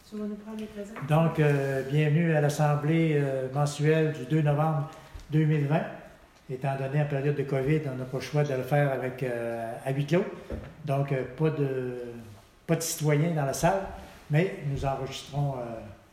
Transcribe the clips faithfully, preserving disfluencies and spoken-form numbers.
Tu vas nous prendre les présents. Donc, euh, bienvenue à l'Assemblée euh, mensuelle du deux novembre deux mille vingt. Étant donné la période de COVID, on n'a pas le choix de le faire avec, euh, à huis clos. Donc, euh, pas, de, pas de citoyens dans la salle, mais nous enregistrons euh,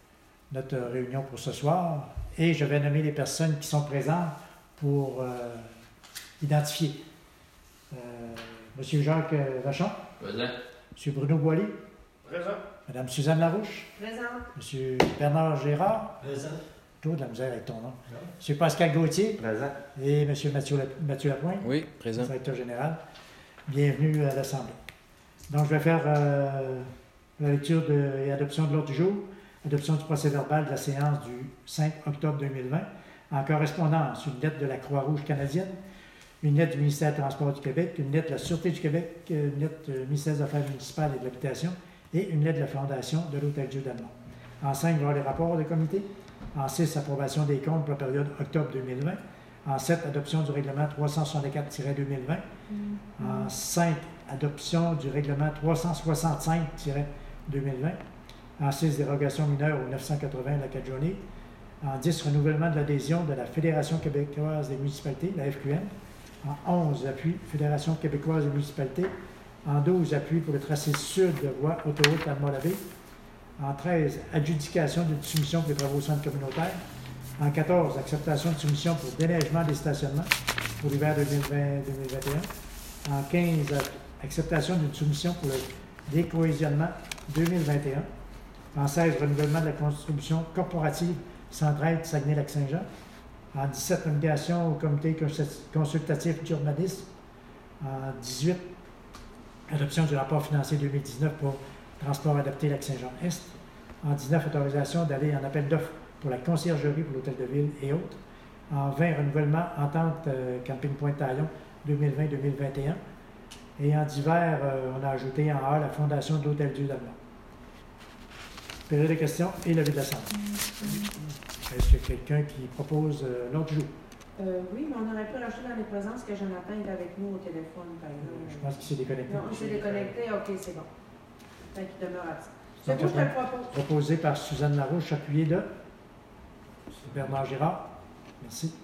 notre réunion pour ce soir. Et je vais nommer les personnes qui sont présentes pour euh, identifier. Euh, Monsieur Jacques Vachon. Présent. Monsieur Bruno Boilly. Présent. Madame Suzanne Larouche. Présente. Monsieur Bernard Gérard. Présent. Toi, de la misère avec ton nom. Non. Monsieur Pascal Gauthier. Présent. Et Monsieur Mathieu, La- Mathieu Lapointe. Oui, présent. Directeur général. Bienvenue à l'Assemblée. Donc, je vais faire euh, la lecture de, et adoption de l'ordre du jour. Adoption du procès-verbal de la séance du cinq octobre deux mille vingt. En correspondance, une lettre de la Croix-Rouge canadienne, une lettre du ministère des Transports du Québec, une lettre de la Sûreté du Québec, une lettre du ministère des Affaires municipales et de l'Habitation et une lettre de la Fondation de l'Hôtel-Dieu d'Allemand. En cinq, il va y avoir les rapports de comité. En six, approbation des comptes pour la période octobre deux mille vingt. En sept, adoption du règlement trois cent soixante-quatre tiret deux mille vingt. En cinq, adoption du règlement trois cent soixante-cinq tiret deux mille vingt. En six, dérogation mineure au neuf cent quatre-vingts de la quatre journées. En dix, renouvellement de l'adhésion de la Fédération québécoise des municipalités, la F Q M. En onze, appui Fédération québécoise des municipalités. En douze, appui pour le tracé sud de voie autoroute Alma-Lavé. En treize, adjudication d'une soumission pour les travaux au centre communautaire. En quatorze, acceptation de soumission pour déneigement des stationnements pour l'hiver deux mille vingt deux mille vingt et un. En quinze, acceptation d'une soumission pour le décohésionnement deux mille vingt et un. En seize, renouvellement de la contribution corporative Centraide Saguenay-Lac-Saint-Jean. En dix-sept, nomination au comité consultatif d'urbanisme. En dix-huit, adoption du rapport financier deux mille dix-neuf pour transport adapté Lac-Saint-Jean-Est. En dix-neuf, autorisation d'aller en appel d'offres pour la conciergerie pour l'hôtel de ville et autres. En vingt, renouvellement entente euh, Camping Pointe-Taillon deux mille vingt deux mille vingt et un. Et en divers, euh, on a ajouté en A la Fondation de l'Hôtel-Dieu d'Allemand. Période de questions et levée de l'Assemblée. Est-ce qu'il y a quelqu'un qui propose euh, l'ordre du jour? Euh, oui, mais on aurait pu rajouter dans les présences que Jonathan est avec nous au téléphone, par exemple. Je pense qu'il s'est déconnecté. Non, il s'est déconnecté, ok, c'est bon. Tant qu'il demeure absent. C'est Donc, quoi je te le après- propose? Proposé par Suzanne Larouche, appuyé de Bernard Gérard. Merci.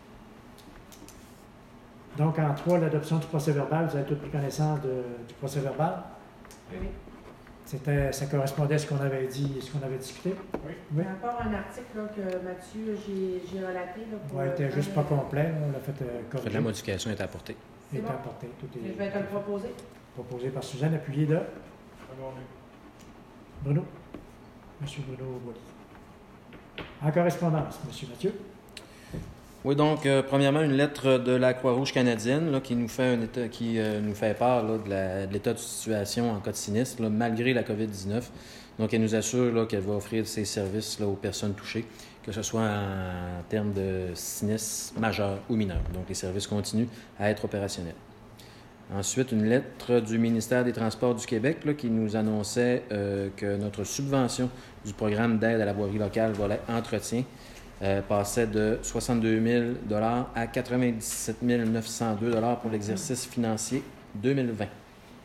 Donc, en trois, l'adoption du procès-verbal. Vous avez toutes pris connaissance de- du procès-verbal. Oui. C'était, ça correspondait à ce qu'on avait dit, ce qu'on avait discuté. Oui. Il y a encore un article là, que Mathieu, j'ai, j'ai relaté. Là, pour, Il n'était euh, juste pas complet. là. On l'a fait euh, La corriger. modification est apportée. Il est C'est bon. apporté. Tout Je est vais te le proposer. proposé par Suzanne, appuyé de Abordé. Bruno. Monsieur Bruno Boilly. En correspondance, Monsieur Mathieu. Oui, donc, euh, premièrement, une lettre de la Croix-Rouge canadienne là, qui nous fait un état, qui euh, nous fait part là, de, la- de l'état de situation en cas de sinistre, là, malgré la covid dix-neuf. Donc, elle nous assure là, qu'elle va offrir ses services là, aux personnes touchées, que ce soit en, en termes de sinistre majeur ou mineur. Donc, les services continuent à être opérationnels. Ensuite, une lettre du ministère des Transports du Québec là, qui nous annonçait euh, que notre subvention du programme d'aide à la voirie locale, volet entretien, euh, passait de soixante-deux mille dollars à quatre-vingt-dix-sept mille neuf cent deux dollars pour l'exercice financier deux mille vingt.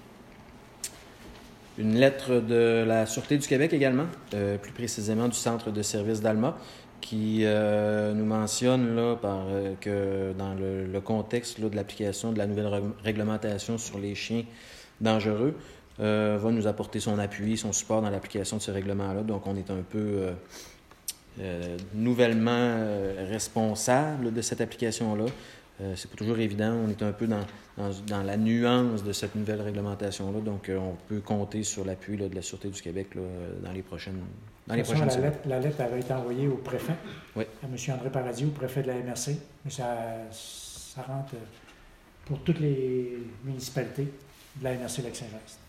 Une lettre de la Sûreté du Québec également, euh, plus précisément du Centre de services d'Alma, qui euh, nous mentionne là, par, euh, que dans le, le contexte là, de l'application de la nouvelle rég- réglementation sur les chiens dangereux, euh, va nous apporter son appui, son support dans l'application de ce règlement-là. Donc, on est un peu euh, euh, nouvellement euh, responsable de cette application-là. Euh, c'est pas toujours évident. On est un peu dans, dans, dans la nuance de cette nouvelle réglementation-là. Donc, euh, on peut compter sur l'appui là, de la Sûreté du Québec là, dans les prochaines dans De les toute façon, prochaines la semaines. lettre, la lettre avait été envoyée au préfet, Oui. à M. André Paradis, au préfet de la M R C. Mais ça, ça rentre euh, pour toutes les municipalités de la M R C Lac-Saint-Jean-Est.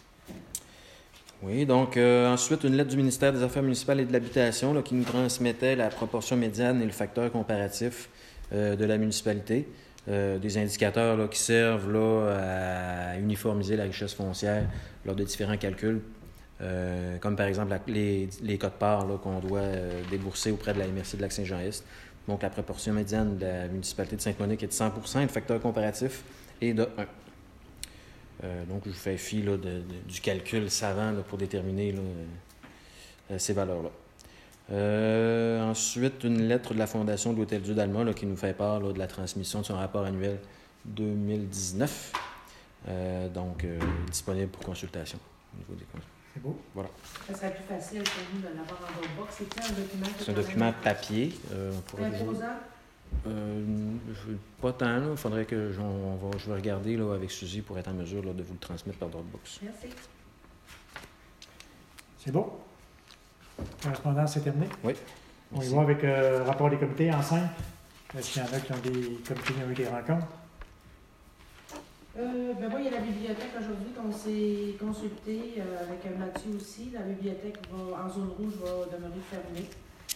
Oui, donc euh, ensuite, une lettre du ministère des Affaires municipales et de l'Habitation là, qui nous transmettait la proportion médiane et le facteur comparatif euh, de la municipalité. Euh, des indicateurs là, qui servent là, à uniformiser la richesse foncière lors de différents calculs, euh, comme par exemple la- les, les cotes-parts là, qu'on doit euh, débourser auprès de la M R C de Lac-Saint-Jean-Est. Donc, la proportion médiane de la municipalité de Sainte-Monique est de cent pour cent et le facteur comparatif est de un. Euh, donc, je vous fais fi là, de, de- du calcul savant là, pour déterminer là, euh, ces valeurs-là. Euh, ensuite, une lettre de la Fondation de l'Hôtel-Dieu d'Alma là, qui nous fait part là, de la transmission de son rapport annuel deux mille dix-neuf. Euh, donc, euh, disponible pour consultation au niveau des consultations. C'est beau. Voilà. Ça serait plus facile pour nous de l'avoir en Dropbox. C'est un document. C'est un document papier. Euh, on pourrait Imposant. toujours- Euh, je- pas tant, là. Il faudrait que j'en- on va, je vais regarder là, avec Suzy pour être en mesure là, de vous le transmettre par Dropbox. Merci. C'est beau. Correspondance, c'est terminé. Oui. On y Merci. va avec euh, le rapport des comités en cinq. Est-ce qu'il y en a qui ont des comités qui ont eu des rencontres? Euh, ben moi, il y a la bibliothèque aujourd'hui qu'on s'est consulté euh, avec Mathieu aussi. La bibliothèque va, en zone rouge va demeurer fermée.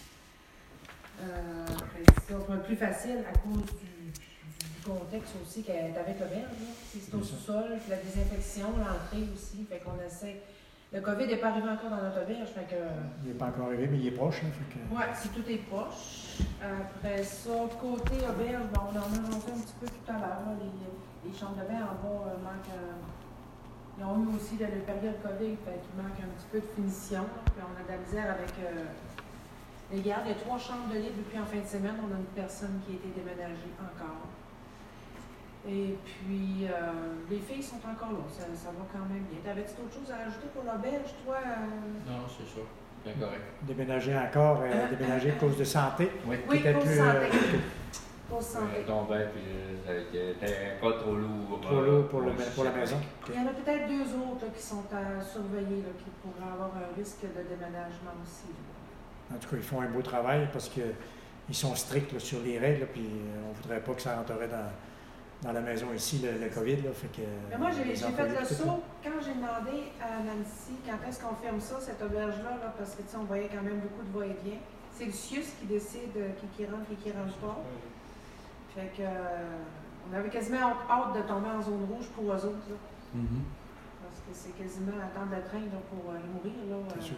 Euh, ben, c'est un peu plus facile à cause du, du- du contexte aussi qu'elle est avec l'auberge. là. C'est c'est au C'est ça. sous-sol, puis la désinfection, l'entrée aussi. Fait qu'on essaie. Le COVID n'est pas arrivé encore dans notre auberge. Fait que, Il n'est pas encore arrivé, mais il est proche. Hein, fait que... ouais, c'est tout est proche. Après ça, côté auberge, ben, on en a monté un petit peu tout à l'heure. là, Les, les chambres de bain en bas euh, manquent. euh, ils ont eu aussi de la période COVID, fait qu'il manque un petit peu de finition. là, Puis on a de la misère avec euh, les gardes. Il y a trois chambres de lit depuis en fin de semaine. On a une personne qui a été déménagée encore. Et puis, euh, les filles sont encore là. Ça, ça va quand même bien. T'avais-tu d'autres choses à ajouter pour l'auberge, toi? euh? Non, c'est ça. Bien correct. Déménager encore, euh, Euh, déménager euh, à cause de santé. Oui. Oui, Peut-être pour plus, santé. euh, Pour santé. Euh, tombait, puis euh, ça était pas trop lourd. Trop euh, lourd pour, le, aussi, pour la c'est maison. Il y en a peut-être deux autres là, qui sont à surveiller, là, qui pourraient avoir un risque de déménagement aussi. En tout cas, ils font un beau travail parce qu'ils sont stricts là, sur les règles. Là, puis euh, on ne voudrait pas que ça rentrerait dans, dans la maison ici, le, le COVID. Là, fait que, Mais moi, j'ai les j'ai fait employés, le tout ça. saut quand j'ai demandé à Nancy quand est-ce qu'on ferme ça, cette auberge-là, là, parce que tu sais, on voyait quand même beaucoup de va-et-vient. C'est le C I U S qui décide euh, qui, qui rentre et qui rentre pas. Fait que euh, on avait quasiment hâte, hâte de tomber en zone rouge pour eux autres. Là, Mhm. parce que c'est quasiment attendre le train là, pour euh, mourir. Là, euh. C'est sûr.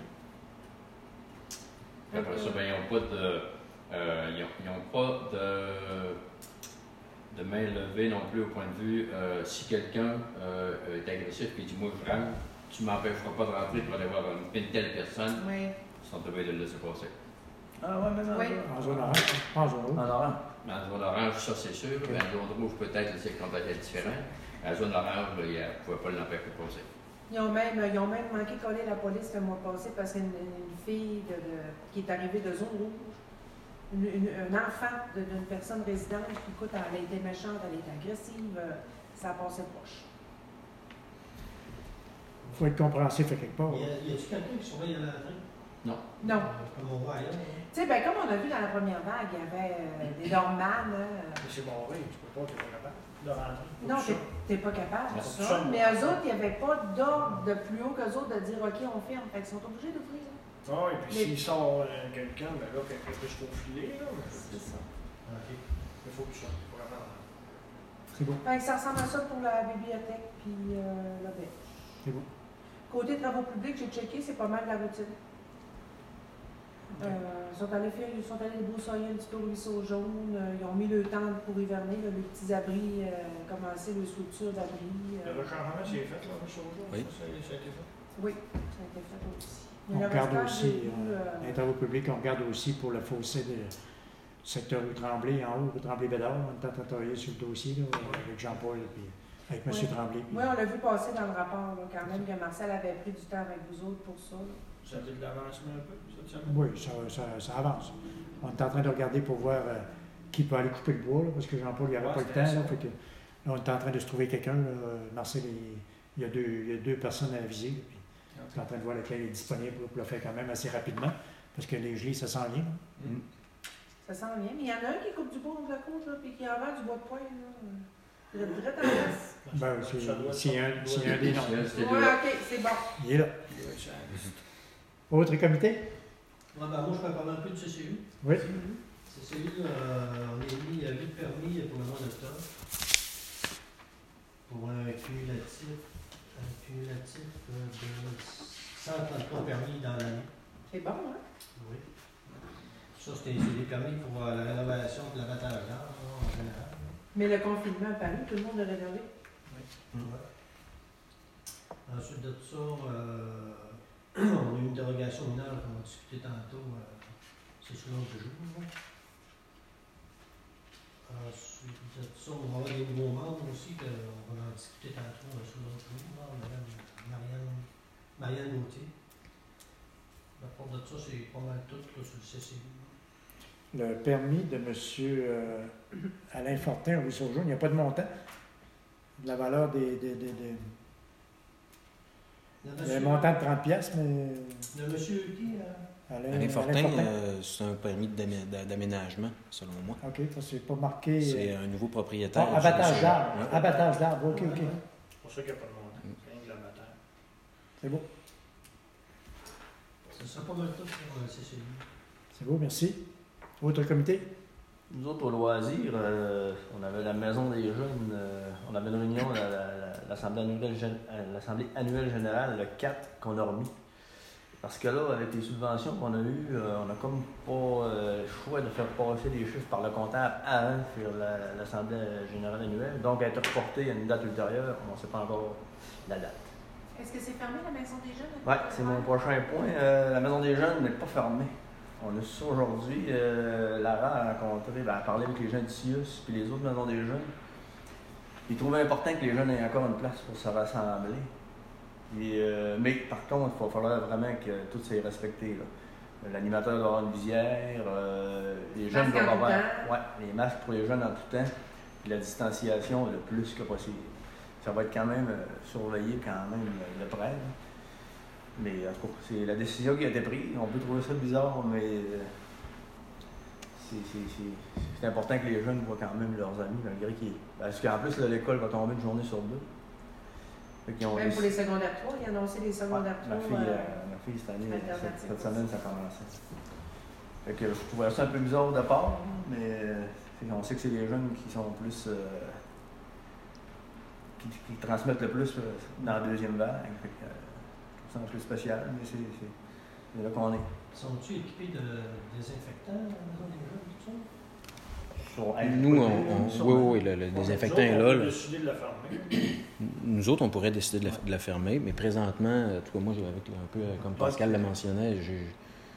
Fait Après que, ça, ben, ils n'ont pas de. euh, ils ont, ils ont pas de. de main levée non plus au point de vue euh, si quelqu'un euh, est agressif et dit moi je rentre, tu m'empêcheras pas de rentrer pour aller voir une, une telle personne, oui. ils sont obligés de le laisser passer. Ah ouais, même en Oui. En zone orange, pas en zone rouge. En orange. Dans la zone orange, ça c'est sûr. Dans la zone rouge, peut-être le circonstance est différent. Dans la zone orange, là, il ne pouvait pas l'empêcher de passer. Ils ont même, ils ont même manqué de coller la police le mois passé parce qu'une une fille de, de- qui est arrivée de zone rouge, une, une- un enfant de- d'une personne résidente, puis écoute, elle a été méchante, elle a été agressive, euh, ça a passé proche. Il faut être compréhensif à quelque part. Y a- y a-tu quelqu'un qui surveille à l'entrée? Non. Non. Euh, Comme on voit ailleurs. hein. Tu sais, ben, comme on a vu dans la première vague, il y avait euh, des dormades. là, euh, Mais c'est barré, tu peux pas, tu es capable de rentrer. Non, t'es t'es pas capable de Non, ça. ça, Mais eux autres, il n'y avait pas d'ordre de plus haut qu'eux autres de dire OK, on ferme. Fait qu'ils sont obligés d'ouvrir. Ah, et puis Mais- s'il sort euh, quelqu'un, ben là, quelqu'un peut se faufiler, là. mais C'est ça. Ok. Il faut que tu sortes pour avoir. C'est beau. Fait que ça ressemble à ça pour la bibliothèque puis euh, la baie. C'est beau. Côté travaux publics, j'ai checké, c'est pas mal de la routine. Euh, ils sont allés faire, ils sont allés broussailler un petit peu au ruisseau jaune, euh, ils ont mis le temps pour hiverner, là, les petits abris, euh, commencer les structures d'abris. euh. Le rechangement, c'est fait, là, sur le Oui. Ça, ça, ça a été fait. Oui, ça a été fait aussi. Mais On le regarde restant, aussi, j'ai vu, euh, euh, les travaux publics, on regarde aussi pour le fossé de- du secteur rue Tremblay, en haut, rue Tremblay-Bédard. On est en train de travailler sur le dossier là, avec Jean-Paul et puis avec M. Ouais. Tremblay. puis- oui, on l'a vu passer dans le rapport, là, quand même, que Marcel avait pris du temps avec vous autres pour ça. là. Ça fait de l'avancement un peu, ça, ça. Oui, ça, ça, ça avance. On est en train de regarder pour voir euh, qui peut aller couper le bois, là, parce que Jean-Paul, il n'avait Ouais, pas le c'était temps. ça. Là, fait que, là, on est en train de se trouver quelqu'un. là. Marcel, il, il y a deux, il y a deux personnes à viser. là, puis on est en train de voir lequel est disponible pour le faire quand même assez rapidement, parce que les gelées, ça s'en vient. là. Mm. Ça sent bien. Mais il y en a un qui coupe du bois de la côte, là, puis qui envers du bois de poing. Là. Il est direct en face. Ben, Ça c'est doit c'est un, être- c'est un des noms. C'était Oui, deux. OK, c'est bon. Il est là. Ouais, ça- Autre comité? Ouais, ben, moi, je peux parler un peu de C C U. Oui. C C U, euh, on a mis euh, huit permis pour le mois d'octobre. Pour un cumulatif, un cumulatif euh, de cent trente-trois permis dans l'année. C'est bon, hein? Oui. Ça, c'était c'est des permis pour euh, la rénovation de l'abattage d'art, en général. Mais le confinement a paru, tout le monde a rénové. Ouais. Ensuite de ça, euh, on a eu une l'interrogation mineure qu'on a discuté tantôt, euh, c'est sous l'ordre du jour. Là. Ensuite de ça, on va avoir des nouveaux membres aussi, qu'on va en discuter tantôt euh, sous l'ordre du jour. Là. Madame Marianne, Marianne Gauthier. La part de ça, c'est pas mal tout là, sur le C C I. Le permis de M. Euh, Alain Fortin, oui, sur le jaune, il n'y a pas de montant. La valeur des. des, des, des... Le Il y a monsieur, un montant de trente piastres, mais. le monsieur qui euh, Alain, Alain Fortin, euh, c'est un permis d'amé- d'aménagement, selon moi. OK, ça, c'est pas marqué. C'est un nouveau propriétaire. Ah, abattage d'arbres. Ouais. Abattage d'arbres, OK, OK. C'est pour ça qu'il n'y a pas de montant. C'est rien que l'abattage. C'est beau. ce sera pas mal tout pour le C C I. C'est beau, merci. Autre comité? Nous autres, au loisir, euh, on avait la Maison des Jeunes, euh, on avait une réunion à la- la- l'Assemblée annuelle, gén- à l'Assemblée annuelle générale, le quatre, qu'on a remis. Parce que là, avec les subventions qu'on a eues, euh, on n'a comme pas euh, le choix de faire passer les chiffres par le comptable avant sur la- l'Assemblée générale annuelle. Donc, elle a été reportée à une date ultérieure, on ne sait pas encore la date. Est-ce que c'est fermé, la maison des jeunes? Oui, c'est mon prochain point. Euh, la Maison des Jeunes n'est pas fermée. On a su ça aujourd'hui. Euh, Lara a rencontré, ben, elle a parlé avec les jeunes d'I C I U S et les autres Maisons des Jeunes. Ils trouvaient important que les jeunes aient encore une place pour se rassembler. Et, euh, mais par contre, il va falloir vraiment que tout soit respecté. là. L'animateur doit avoir une visière, euh, les jeunes Masque en doivent tout avoir temps. ouais, les masques pour les jeunes en tout temps, puis la distanciation le plus que possible. Ça va être quand même euh, surveillé quand même euh, de près. là. Mais en tout cas, c'est la décision qui a été prise. On peut trouver ça bizarre, mais euh, c'est, c'est, c'est, c'est important que les jeunes voient quand même leurs amis, malgré qu'ils. Parce qu'en plus, là, l'école va tomber une journée sur deux. Fait qu'ils ont Même pour les décidé- secondaires trois, il a annoncé les Ouais, secondaires ma trois. fille, euh, euh, ma fille, cette année, alternative cette, cette aussi. semaine, ça commençait. Fait que je trouvais ça un peu bizarre de part, mais euh, on sait que c'est les jeunes qui sont plus. Euh, qui, qui transmettent le plus euh, dans la deuxième vague. Fait que, euh, je trouve ça un peu spécial, mais c'est, c'est, c'est là qu'on est. Sont-ils équipés de désinfectants à la maison des jeunes, tout ça? Sur- Nous, on, on- sur- oui, oui, le, le désinfectant est là. On a là. décidé de la fermer. Nous autres, on pourrait décider de la, de la fermer, mais présentement, en tout cas, moi, je- avec, un peu euh, comme Pascal le mentionnait, j'ai-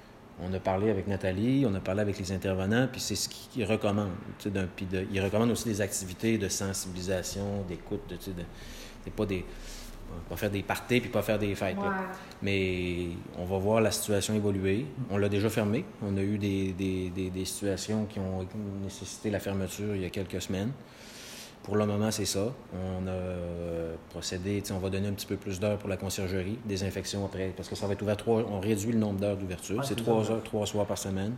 on a parlé avec Nathalie, on a parlé avec les intervenants, puis c'est ce qu'ils recommandent. tu sais, d'un- Puis de- ils recommandent aussi des activités de sensibilisation, d'écoute, de, tu sais, de- c'est pas des. Pas faire des parties puis pas faire des fêtes. là. Ouais. Mais on va voir la situation évoluer. On l'a déjà fermé. On a eu des, des, des, des situations qui ont nécessité la fermeture il y a quelques semaines. Pour le moment, c'est ça. On a euh, procédé, tu sais, on va donner un petit peu plus d'heures pour la conciergerie, désinfection après, parce que ça va être ouvert trois, on réduit le nombre d'heures d'ouverture. Ouais, c'est c'est trois ça. heures, trois soirs par semaine.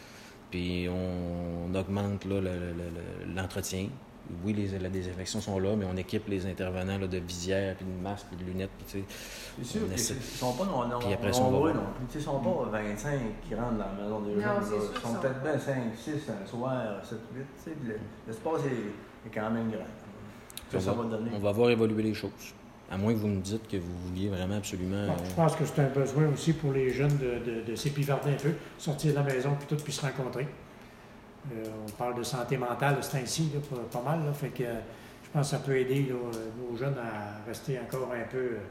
Puis on, augmente là, le- le- le- l'entretien. Oui, les, la désinfection sont là, mais on équipe les intervenants là, de visières, puis de masques, puis de lunettes. Puis, tu sais, C'est sûr On qu'ils essaie- ne sont pas non, non, Puis après ça, on va nombreux voir. non plus. Tu sais, Ils ne sont pas vingt-cinq qui rentrent dans la maison des Non, jeunes. c'est là. sûr Ils qu'ils sont sont peut-être pas. bien cinq, six un soir, sept, huit. Tu sais, le- l'espace est, est quand même grand. Ça, on, ça va, va donner. on va voir évoluer les choses. À moins que vous me dites que vous vouliez vraiment absolument. Bon, euh, je pense que c'est un besoin aussi pour les jeunes de, de, de s'épivarder un peu, sortir de la maison puis tout, puis se rencontrer. Euh, on parle de santé mentale de ce temps-ci, là, pas, pas mal. Là, fait que euh, je pense que ça peut aider là, nos jeunes à rester encore un peu euh,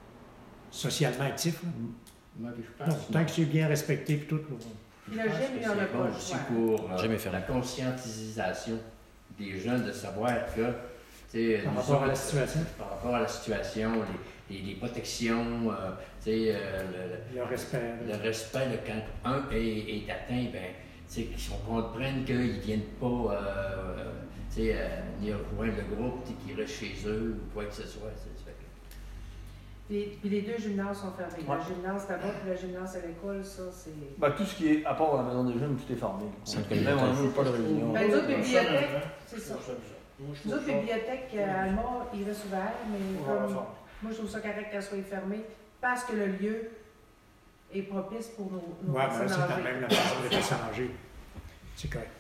socialement actifs. là. Moi, puis je pense Donc, tant que c'est bien respecté puis tout. Là, Je Le pense gym, que il y en a c'est pas bon le aussi choix. pour euh, Gym est fermé. la conscientisation des jeunes de savoir que, tu sais, par nous rapport à la autres, situation, par rapport à la situation, les, les, les protections, euh, tu sais, euh, le, il y a respect. le, là. le respect, là, quand un est, est atteint, ben, tu sais, qu'on comprenne qu'ils ne viennent pas, euh, tu sais, euh, venir rejoindre le groupe, tu sais, qu'ils restent chez eux ou quoi que ce soit. tu sais, ça fait que- Puis, puis les deux gymnases sont fermés. Ouais. Le gymnase là-bas puis le gymnase à l'école, ça, c'est. Ben, tout ce qui est à part la maison des jeunes, tout est fermé. Centre Même communautaire. on n'a même pas de réunion. Ben, les autres Je trouve bibliothèques, bizarre. c'est Je ça. trouve ça bizarre. Moi, je Les autres trouve ça- bibliothèques euh, allemands, ils restent ouverts, mais Ouais, comme, ça. moi, je trouve ça correct qu'elles soient fermées parce que le lieu est propice pour nos, nos Ouais, mais là, personnes c'est quand âgées. même la façon de personnes âgées. C'est correct.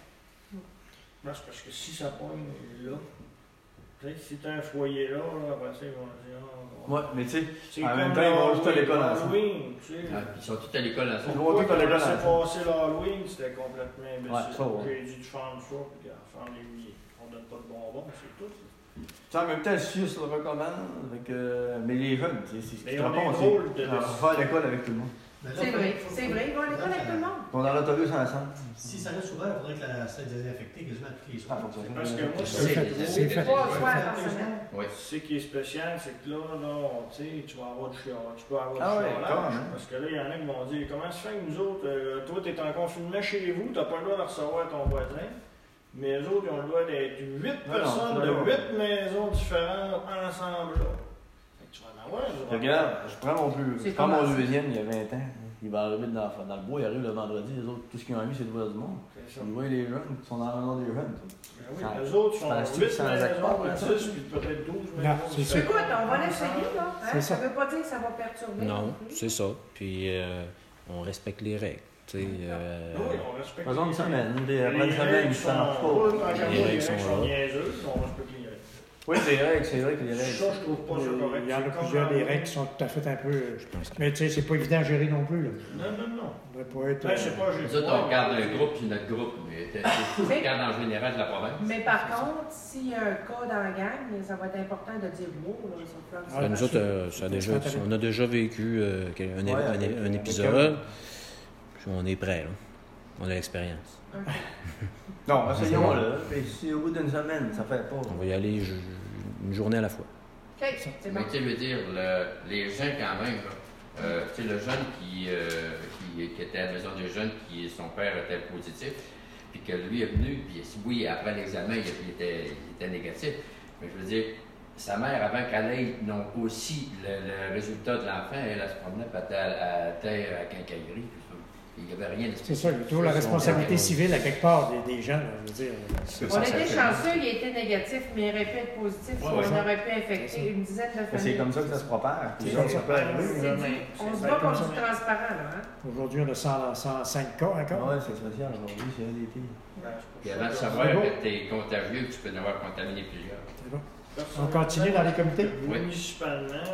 Ben, c'est parce que si ça pogne là, tu sais, si t'as un foyer là, là, après ça, ils vont dire. ah, on- Ouais, mais tu sais, C'est en comme même temps, ils vont juste à l'école l'Halloween, ensemble. Halloween, tu sais. Ah, ils sont tous à l'école Ils ensemble. vont Pourquoi tous à qu'on l'école laissait ensemble. passer l'Halloween, c'était complètement imbécile. Ouais, ça, ouais. J'ai dû faire ça, puis à faire les billets. On donne pas de bonbons, c'est tout. Tu sais, en même temps, le C I U S le recommande. Fait que, mais les jeunes, tu sais, c'est ce Mais qui te on est répond, drôle c'est de- on va faire l'école avec tout le monde. Mais là, C'est faut- vrai, faut- c'est vrai, ils vont à l'école avec tout le monde. On est dans l'autobus ensemble. Si ça reste ouvert, il faudrait que la salle soit désinfectée quasiment tous les Ah, soirs. faut que ça soit- Parce que moi, C'est fait, c'est fait. Trois Ouais. fois par semaine. Oui. Ce qui est spécial, c'est que là, là tu sais, tu vas avoir du chiolage. Tu peux avoir Ah du ouais, chiolage. quand même. Parce que là, il y en a qui vont dire comment se fait que nous autres, euh, toi, tu es en confinement chez vous, tu n'as pas le droit de recevoir ton voisin. Mais eux autres, ils ont le droit d'être huit Non, personnes non, de non. huit maisons différentes ensemble là. Fait que tu vas en avoir. tu vas Regarde, avoir- je prends mon, plus, C'est je prends mon comment ça? deuxième il y a vingt ans. Il va arriver dans, dans le bois, il arrive le vendredi, les autres, tout ce qu'ils ont vu, c'est le voix du monde. C'est ça. Ils voient les jeunes qui sont dans la maison des jeunes. Ben oui, Ça- eux autres sont ça- huit ça- maisons, ça- dix, puis peut-être douze Non, maisons. c'est sûr. Écoute, on va l'essayer, là. Hein? C'est Ça ça. ne veut pas dire que ça va perturber. Non, plus. c'est ça. Puis euh, on respecte les règles. Tu sais, euh, Oui, on respecte. Faisons une les- semaine, des Les après une semaine, règles ça marche sont- pas. Oui, quand Les les règles règles sont sont là. niaiseuses, on respecte les règles. Oui, c'est vrai, c'est vrai que les règles. Ça, je trouve pas ça correct. Il y en a C'est plusieurs comme- des règles qui sont tout à fait un peu. je pense que Mais tu sais, c'est pas évident à gérer non plus. Là. Non, non, non. On ne devrait pas être. Ben, je sais pas, j'ai Nous autres, on regarde un groupe puis notre groupe, mais t'es- tu Mais- regardes en général de la province. Mais par contre, s'il y a un cas dans la gang, ça va être important de dire wow, là, ça peut Ah, Ben, nous ben, autres, euh, ça a déjà, on a déjà vécu euh, quel- un, é- Ouais, un, avec- é- un avec épisode. Puis on est prêt, là. On a l'expérience. OK. Non, essayons-le. Et si au bout d'une semaine, ça fait pas. On va y aller ju- une journée à la fois. OK, c'est bon. Mais tu sais, veux dire, le- les gens quand même, là, euh, tu sais, le jeune qui, euh, qui, qui était à la maison des jeunes, qui son père était positif, puis que lui est venu, puis oui, après l'examen, il, il était, il était négatif, mais je veux dire, sa mère, avant qu'elle ait non, aussi le, le résultat de l'enfant, elle, elle se promenait puis elle était à, à terre à quincaillerie, puis ça. Il n'y avait rien de C'est ça, il y a toujours la responsabilité civile à quelque part des, des jeunes. Je veux dire. On a été chanceux, il a été négatif, mais il aurait pu être positif, Ouais, on ouais. aurait pu infecter une dizaine de Mais c'est familles. comme ça que ça se propage. C'est comme ça. peut arriver, C'est là, du- mais on se c'est bat comme contre ça. du transparent, là. Hein? Aujourd'hui, on a cent, cent cinq cas encore. Ouais, c'est spécial aujourd'hui, c'est un des pires. Ben, c'est Puis pour avant de ça que- savoir C'est bon. que tu es contagieux, que tu peux en avoir contaminé plusieurs. C'est bon. Personnellement, On continue dans les comités? Oui. Municipalement, là,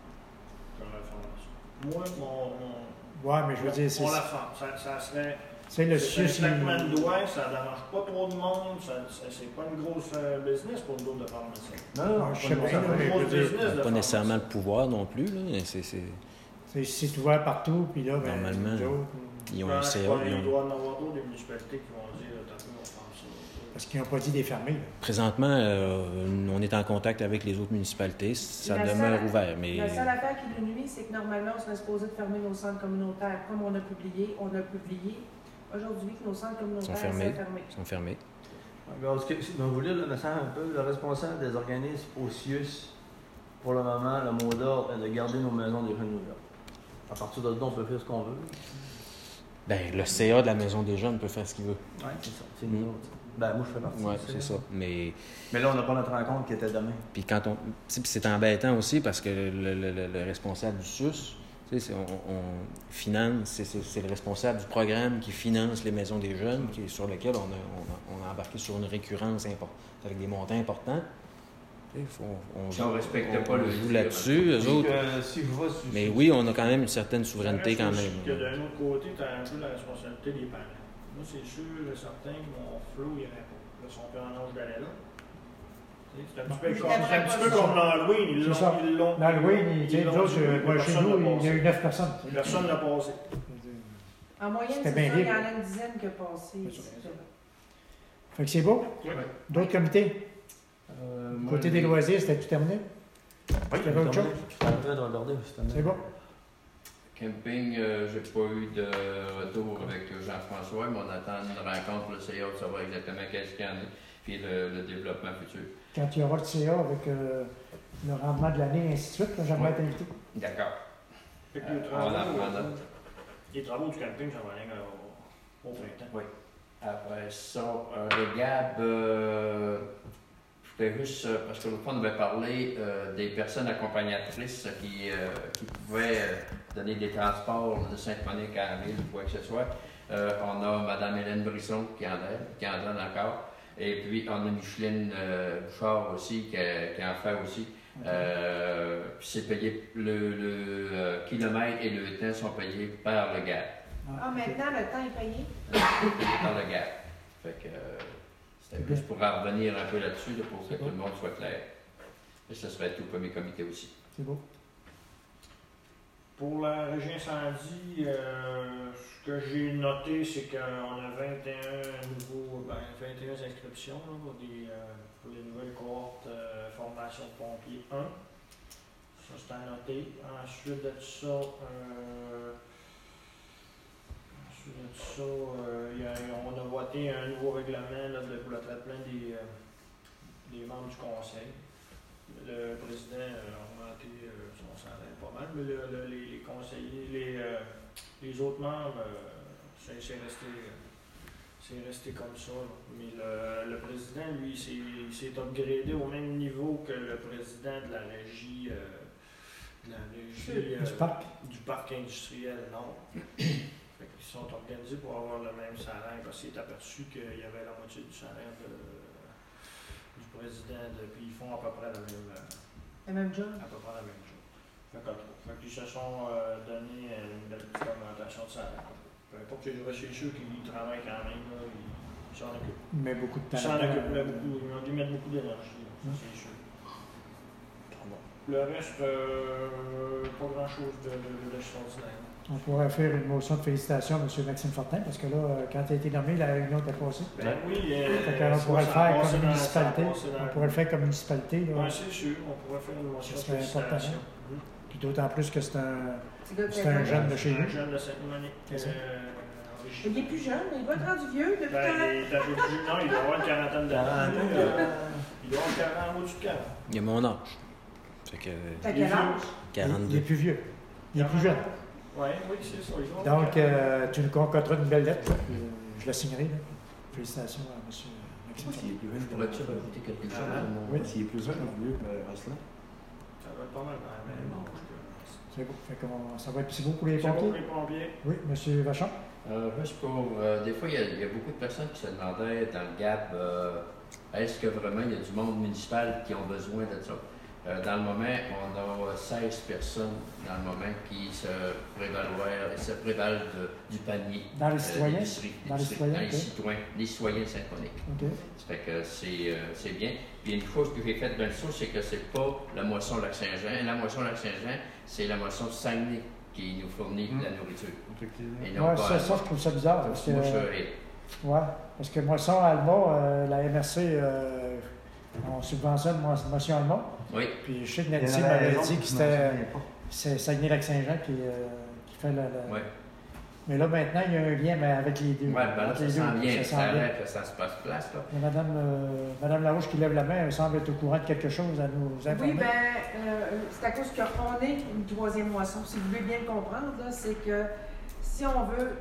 comme la formation. Moi, mon. mon Ouais, mais je veux dire, c'est. on la forme. Ça, ça serait. C'est le C'est un sus. claquement de doigts, ça ne dérange pas trop de monde, ça, ça- c'est pas une grosse euh, business pour nous autres de pharmaciens. Non, non, je sais pas pas, de là, ça. mais Une je grosse veux dire, business de Pas nécessairement le pharmaciens. pouvoir non plus, là. C'est, c'est- C'est c'est ouvert partout, puis là, ben, Normalement. nous autres, Ils ont Ben, un je C A. crois qu'il ils ont- doit y en avoir d'autres des municipalités qui vont dire t'as peu, on ferme ça. parce qu'ils n'ont pas dit des fermés. là. Présentement, euh, on est en contact avec les autres municipalités. Ça La demeure seule- ouvert, mais La seule affaire qui nous nuit, c'est que normalement, on serait supposé de fermer nos centres communautaires. Comme on a publié, on a publié aujourd'hui que nos centres communautaires Sont fermés. seraient fermés. ils sont fermés. Regarde, ce que, si vous voulez, là, me semble un peu le responsable des organismes au C I U S, pour le moment, le mot d'ordre est de garder nos maisons des jeunes ouvertes. À partir de là, on peut faire ce qu'on veut. Ben, le C A de la Maison des Jeunes peut faire ce qu'il veut. Oui, c'est ça. C'est nous autres. Ben, moi, je fais partie Oui, du c'est C A. ça. Mais Mais là, on n'a pas notre rencontre qui était demain. puis quand on, tu sais, puis c'est embêtant aussi parce que le, le- le- le responsable du S U S, tu sais, c'est- on, on finance, c'est, c'est- c'est le responsable du programme qui finance les maisons des jeunes, qui, sur lequel on a, on, a, on a embarqué sur une récurrence importante, avec des montants importants. Tu sais, faut- on, Si on respecte on- pas on le joue tir, là-dessus, eux Donc, autres. euh, si je vois sur- Mais oui, on a quand même une certaine souveraineté Ça quand reste même. aussi que d'un autre côté, tu as un peu la responsabilité des parents. Moi, c'est sûr et certain que mon Flo, il irait pas. Là, son père en âge d'aller là. Tu sais, C'est un petit peu Il comme, c'est un aimerait petit pas peu ça. comme l'Halloween. Ils C'est l'ont, ça. ils l'ont. L'Halloween, il- tu sais, ils nous l'ont autres, dit, euh, moi, chez personne nous, l'a il y a eu passé. neuf personnes. Personne l'a passé. En moyenne, C'était c'est bien ça, il y libre. en a une dizaine qui a passé. C'est ça. ici. Fait que c'est beau. Oui. D'autres comités? Euh, moi, Côté je- des loisirs, c'était tout terminé? Oui, Il y avait autre chose? je suis en train de regarder, justement. C'est bon. Camping, euh, j'ai pas eu de retour avec Jean-François, mais on attend une rencontre, le C A, pour savoir exactement qu'est-ce qu'il y en a, puis le, le développement futur. Quand il y aura le C A avec euh, le rendement de l'année et ainsi de suite, là, j'aimerais Ouais. être invité. D'accord. Fait que les Euh, travaux, on la prend euh, note. les travaux du camping, ça va aller au, au printemps. Oui. Après ça, euh, le Gab, euh, je voulais juste, euh, parce que l'autre fois, on avait parlé euh, des personnes accompagnatrices qui, euh, qui pouvaient euh, donner des transports de Sainte-Monique à la ville ou quoi que ce soit. Euh, on a Mme Hélène Brisson qui en donne, qui en donne encore. Et puis, on a Micheline euh, Bouchard aussi qui, qui en fait aussi. Euh, puis c'est payé, le, le euh, kilomètre et le temps sont payés par le Gab. Ah, maintenant, le temps est payé. Par le Gab. Fait que euh, c'était juste pour en revenir un peu là-dessus, là, pour que tout le monde soit clair. Et ce serait tout pour mes comités aussi. C'est beau. Pour la régie incendie, euh, ce que j'ai noté, c'est qu'on a vingt et un nouveaux, ben, vingt et un inscriptions là, pour, des, euh, pour les nouvelles cohortes euh, formation de pompiers un. Ça, c'est à noter. Ensuite de ça, euh, ensuite de ça euh, y a, on a voté un nouveau règlement là, de, pour le traitement des, euh, des membres du conseil. Le président a augmenté euh, son salaire pas mal, mais le, le, les, les conseillers, les, euh, les autres membres, euh, c'est resté, euh, resté comme ça. Là. Mais le, le président, lui, il s'est upgradé au même niveau que le président de la régie, euh, de la régie euh, du, parc. du parc industriel Nord. Fait qu'ils sont organisés pour avoir le même salaire parce qu'il est aperçu qu'il y avait la moitié du salaire de du président, de, puis ils font à peu près la même, la même job. À peu près la même chose. Fait qu'ils se sont euh, donné une belle petite augmentation de salaire. Peu importe, c'est sûr qu'ils travaillent quand même, là, ils s'en occupent. Mais beaucoup de temps. Ils s'en occupent, là, beaucoup, ils ont dû mettre beaucoup d'énergie, mmh. c'est sûr. Le reste, euh, pas grand chose de, de, de extraordinaire. On pourrait faire une motion de félicitations à M. Maxime Fortin, parce que là, quand il a été nommé, la réunion était passée. Ben oui, euh, on pourrait le faire comme municipalité. Dans... On pourrait le faire comme municipalité. Oui, c'est sûr, on pourrait faire une motion de félicitations. Mmh. Puis d'autant plus que c'est un, c'est un jeune de chez nous. Un jeune de Sainte-Monique. Euh, il est plus jeune, mais il va être rendu vieux depuis ben, quand? Il est un peu plus non, il doit avoir une quarantaine d'années. Il doit avoir quarante, au-dessus de quarante. Il a mon âge. Fait que... T'as quel âge? quarante-deux. Il est plus vieux. Il est plus jeune. Ouais, oui, c'est ça. Donc, euh, tu nous concocteras une belle lettre. Puis, euh, je la signerai. Là. Félicitations à M. Maxime. S'il est plus jeune, pourrais-tu rajouter quelque chose? Ah, oui, s'il est plus jeune, mieux que Rosselin. Ça va être pas mal, mais non. C'est beau. Fait qu'on, ça va être c'est beau pour les pompiers. pompiers. Pour les pompiers. Oui, M. Vachon. Euh, juste pour. Euh, des fois, il y, a, il y a beaucoup de personnes qui se demandaient dans le Gap euh, est-ce que vraiment il y a du monde municipal qui ont besoin de ça? Euh, dans le moment, on a seize personnes dans le moment qui se prévalent, se prévalent de, du panier. Dans les euh, citoyens? Dans les citoyens, dans les, okay. citoyens, les citoyens de Sainte-Monique. Okay. Ça fait que c'est, euh, c'est bien. Puis une chose que j'ai faite bien sûr, c'est que c'est pas la moisson Lac-Saint-Jean. La moisson Lac-Saint-Jean, c'est la moisson Saguenay qui nous fournit mmh. de la nourriture. Et non ouais, ça, ça, je trouve ça bizarre. Parce que, euh, ouais, parce que Moisson Alma, euh, la M R C, euh, on subventionne Moisson Alma. Oui. Puis je sais que Nancy m'avait dit que c'était c'est Saguenay-Lac-Saint-Jean qui, euh, qui fait la. la... Oui. Mais là, maintenant, il y a un lien mais avec les deux. Oui, ben là, ça les sent deux, bien. Ça, ça a l'air que ça se passe place, là. Madame, euh, Madame Larouche qui lève la main, elle semble être au courant de quelque chose à nous informer. Oui, bien, euh, c'est à cause qu'on est une troisième moisson. Si vous voulez bien le comprendre, là, c'est que si on veut,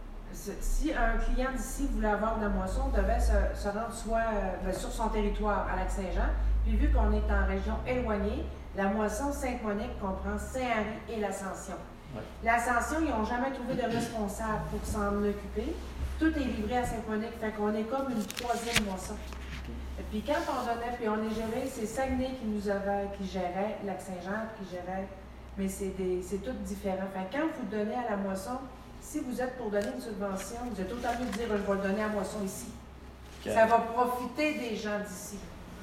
si un client d'ici voulait avoir de la moisson, on devait se, se rendre soit euh, sur son territoire à Lac-Saint-Jean, puis vu qu'on est en région éloignée, la moisson Sainte-Monique comprend Saint-Henri et l'Ascension. Ouais. L'Ascension, ils n'ont jamais trouvé de responsable pour s'en occuper. Tout est livré à Sainte-Monique, fait qu'on est comme une troisième moisson. Et puis quand on donnait, puis on est géré, c'est Saguenay qui nous avait, qui gérait, Lac-Saint-Jean qui gérait, mais c'est tout différent. Fait quand vous donnez à la moisson, si vous êtes pour donner une subvention, vous êtes autant mieux de dire je vais le donner à la moisson ici. Okay. Ça va profiter des gens d'ici.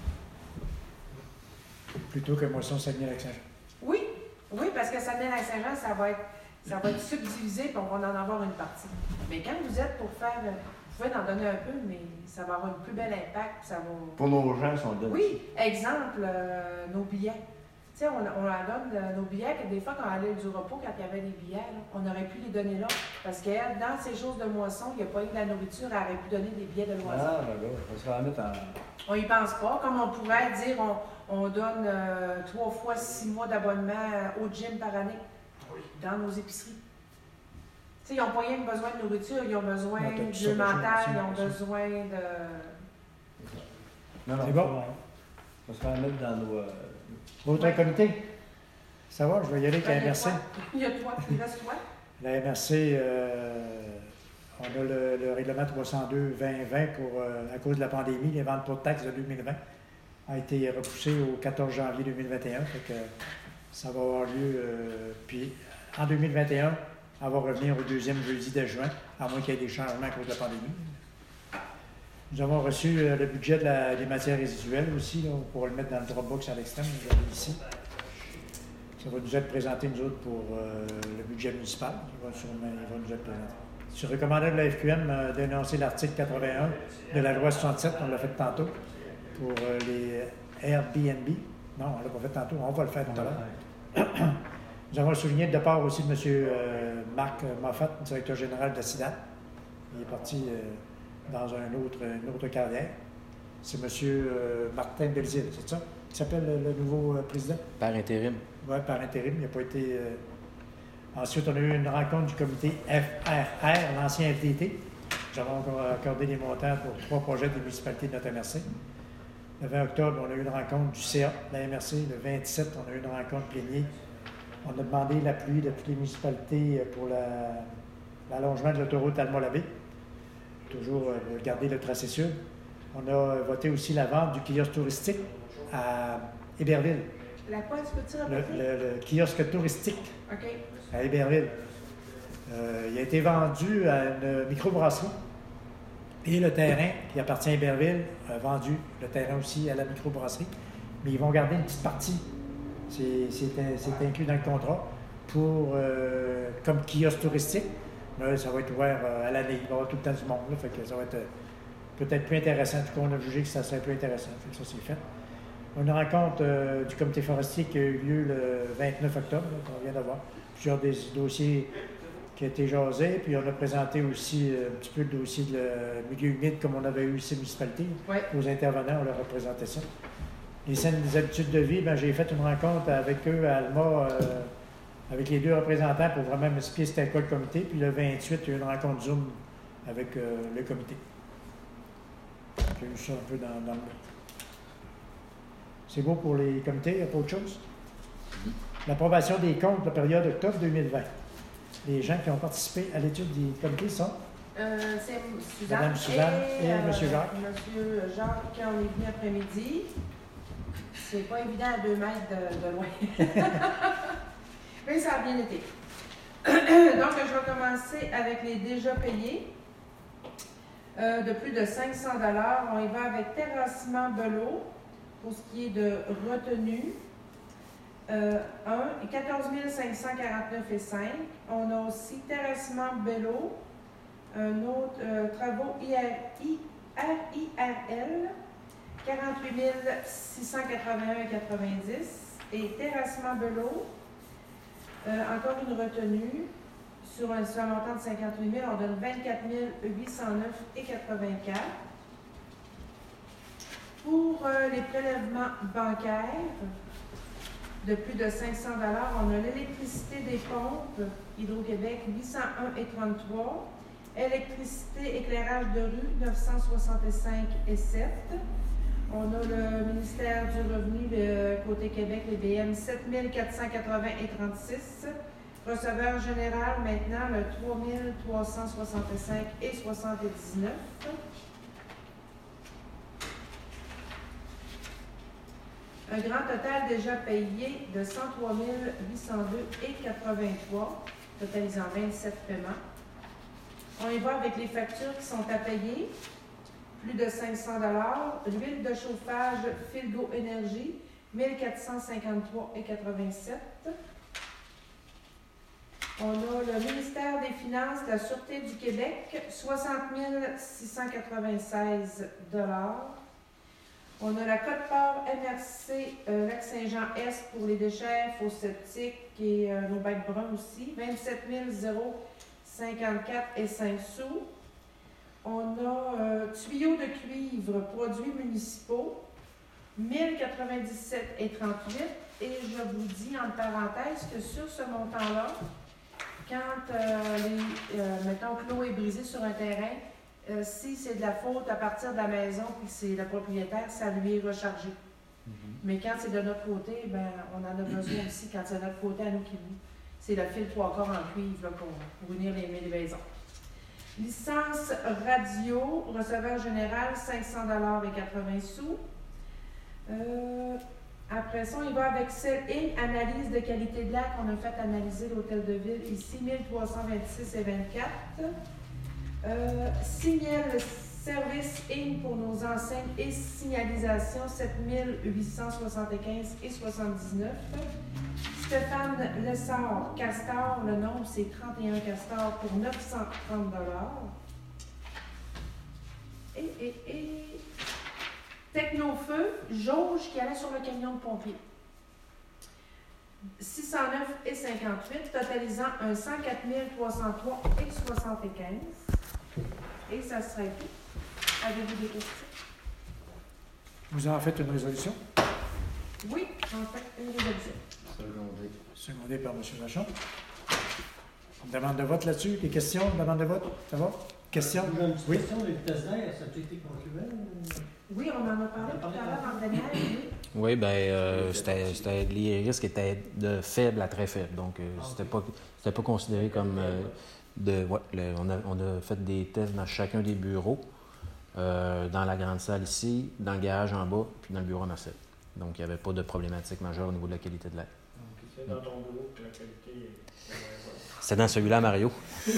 Plutôt que moisson Saguenay-Lac-Saint-Jean. Oui, oui, parce que Saguenay-Lac-Saint-Jean, ça va être ça va être subdivisé et on va en avoir une partie. Mais quand vous êtes pour faire, vous pouvez en donner un peu, mais ça va avoir un plus bel impact. Ça va... Pour nos gens, si on le donne. Oui, exemple, euh, nos billets. Tu sais, on, on leur donne euh, nos billets, que des fois, quand on allait du repos, quand il y avait des billets, là, on aurait pu les donner là. Parce que dans ces choses de moisson, il n'y a pas eu de la nourriture, elle aurait pu donner des billets de loisirs. Ah, ben là, on va se remettre en... On n'y pense pas. Comme on pourrait dire, on, on donne euh, trois fois six mois d'abonnement au gym par année dans nos épiceries. Tu sais, ils n'ont pas rien besoin de nourriture, ils ont besoin non, de jeu mental, ils ont besoin de... Non, non, c'est bon. On va se remettre dans nos... Euh... Autre ouais. comité? Ça va, je vais y aller avec la M R C. Il y a toi, il reste toi. La M R C, euh, on a le, le règlement trois cent deux vingt vingt pour, euh, à cause de la pandémie, les ventes pour taxes de deux mille vingt a été repoussé au quatorze janvier deux mille vingt et un. Fait que ça va avoir lieu, euh, puis en deux mille vingt et un, elle va revenir au deuxième jeudi de juin, à moins qu'il y ait des changements à cause de la pandémie. Nous avons reçu euh, le budget de la, des matières résiduelles aussi, là, on pourra le mettre dans le Dropbox à l'extrême, vous l'avez ici. Ça va nous être présenté, nous autres, pour euh, le budget municipal. Il va, sûrement, il va nous être présenté. Sur recommandation de la F Q M euh, d'énoncer l'article quatre-vingt-un de la loi soixante-sept, on l'a fait tantôt, pour euh, les Airbnb. Non, on ne l'a pas fait tantôt, on va le faire tout à l'heure. Nous avons souligné le départ aussi de M. Euh, Marc Moffat, directeur général de la SIDA. Il est parti euh, dans un autre, une autre carrière. C'est M. Euh, Martin Belzile, c'est ça? Qui s'appelle le, le nouveau euh, président? Par intérim. Oui, par intérim. Il n'a pas été. Euh... Ensuite, on a eu une rencontre du comité F R R, l'ancien F D T. Nous avons accordé des montants pour trois projets des municipalités de notre M R C. Le vingt octobre, on a eu une rencontre du C A de la M R C. Le vingt-sept, on a eu une rencontre plénière. On a demandé l'appui de toutes les municipalités pour la, l'allongement de l'autoroute Alma-Labé. Toujours euh, garder le tracé sud. On a voté aussi la vente du kiosque touristique à Héberville. La quoi, tu peux-tu Le, répéter? le, le kiosque touristique OK. à Héberville. Euh, il a été vendu à une microbrasserie. Et le terrain qui appartient à Héberville a vendu le terrain aussi à la microbrasserie. Mais ils vont garder une petite partie. C'est, c'est, c'est inclus dans le contrat pour, euh, comme kiosque touristique. Mais ça va être ouvert euh, à l'année. Il va y avoir tout le temps du monde. Là, fait que ça va être euh, peut-être plus intéressant. En tout cas, on a jugé que ça serait plus intéressant. Fait que ça, c'est fait. Une rencontre euh, du comité forestier qui a eu lieu le vingt-neuf octobre, là, qu'on vient d'avoir. Plusieurs des dossiers qui ont été jasés. Puis on a présenté aussi euh, un petit peu le dossier de le milieu humide comme on avait eu ici municipalité. Ouais. Aux intervenants, on leur a présenté ça. Les scènes des habitudes de vie, ben, j'ai fait une rencontre avec eux à Alma, euh, avec les deux représentants pour vraiment m'expliquer c'était quoi le comité. Puis le vingt-huit, il y a eu une rencontre Zoom avec euh, le comité. J'ai eu ça un peu dans, dans le monde. C'est beau pour les comités, il n'y a pas autre chose? L'approbation des comptes de la période octobre deux mille vingt. Les gens qui ont participé à l'étude des comités sont? Euh, c'est Suzanne, Madame Suzanne et, et euh, M. Jacques. Monsieur Jacques, quand on est venu après-midi, c'est pas évident à deux mètres de, de loin. Mais ça a bien été. Donc, je vais commencer avec les déjà payés euh, de plus de cinq cents dollars. On y va avec terrassement Belot pour ce qui est de retenue. Euh, un, quatorze mille cinq cent quarante-neuf et cinq. On a aussi terrassement Belot, un autre euh, travaux I R I R L, quarante-huit mille six cent quatre-vingt-un et quatre-vingt-dix. Et terrassement Belot, euh, encore une retenue sur un, sur un montant de cinquante-huit mille, on donne vingt-quatre mille huit cent neuf et quatre-vingt-quatre. Pour euh, les prélèvements bancaires de plus de cinq cents dollars, on a l'électricité des pompes Hydro-Québec huit cent un et trente-trois, électricité éclairage de rue neuf cent soixante-cinq et sept. On a le ministère du Revenu, le côté Québec, les B M sept mille quatre cent quatre-vingts et trente-six. Receveur général maintenant le trois mille trois cent soixante-cinq et soixante-dix-neuf. Un grand total déjà payé de cent trois mille huit cent deux et quatre-vingt-trois, totalisant vingt-sept paiements. On y va avec les factures qui sont à payer, plus de cinq cents dollars. L'huile de chauffage Filgo Énergie, mille quatre cent cinquante-trois et quatre-vingt-sept. On a le ministère des Finances, la Sûreté du Québec, soixante mille six cent quatre-vingt-seize dollars. On a la Côte-Port M R C euh, Lac-Saint-Jean-Est pour les déchets, faux septiques et euh, nos bacs bruns aussi, vingt-sept mille cinquante-quatre et cinq sous. On a euh, tuyaux de cuivre, produits municipaux, mille quatre-vingt-dix-sept et trente-huit. Et je vous dis en parenthèse que sur ce montant-là, quand, euh, les, euh, mettons, que l'eau est brisée sur un terrain, euh, si c'est de la faute à partir de la maison puis c'est le propriétaire, ça lui est rechargé. Mm-hmm. Mais quand c'est de notre côté, ben, on en a besoin aussi quand c'est de notre côté à nous qui nous. C'est le fil trois quarts en cuivre là, pour, pour unir les, les maisons. Licence radio, receveur général, cinq cents dollars et quatre-vingts sous. Euh, Après ça, il va avec celle et analyse de qualité de l'air qu'on a fait analyser l'hôtel de ville ici, mille trois cent vingt-six et vingt-quatre. Euh, signal service in pour nos enseignes et signalisation, sept mille huit cent soixante-quinze et soixante-dix-neuf. Stéphane Lessard, Castor, le nombre c'est trente et un castors pour neuf cent trente dollars. Et, et, et... Technofeu, jauge qui allait sur le camion de pompier. six cent neuf et cinquante-huit, totalisant un cent quatre mille trois cent trois et soixante-quinze. Et ça serait tout. Avez-vous des questions? Vous en faites une résolution? Oui, j'en fais une résolution. Secondé. Secondée par M. Vachon. Une demande de vote là-dessus? Des questions? Une demande de vote? Ça va? Questions? J'ai une petite Oui. question, les vitesses d'air, ça a été concluant? Oui, on en a parlé tout à l'heure en dernière, oui. Oui, bien, euh, c'était, c'était, les risques étaient de faibles à très faibles. Donc, euh, c'était pas, c'était pas considéré comme euh, de. Ouais, le- on, a, on a fait des tests dans chacun des bureaux, euh, dans la grande salle ici, dans le garage en bas, puis dans le bureau à Marcel. Donc, il n'y avait pas de problématique majeure au niveau de la qualité de l'air. C'est dans ton bureau que la qualité est moins bonne. C'est dans celui-là, à Mario.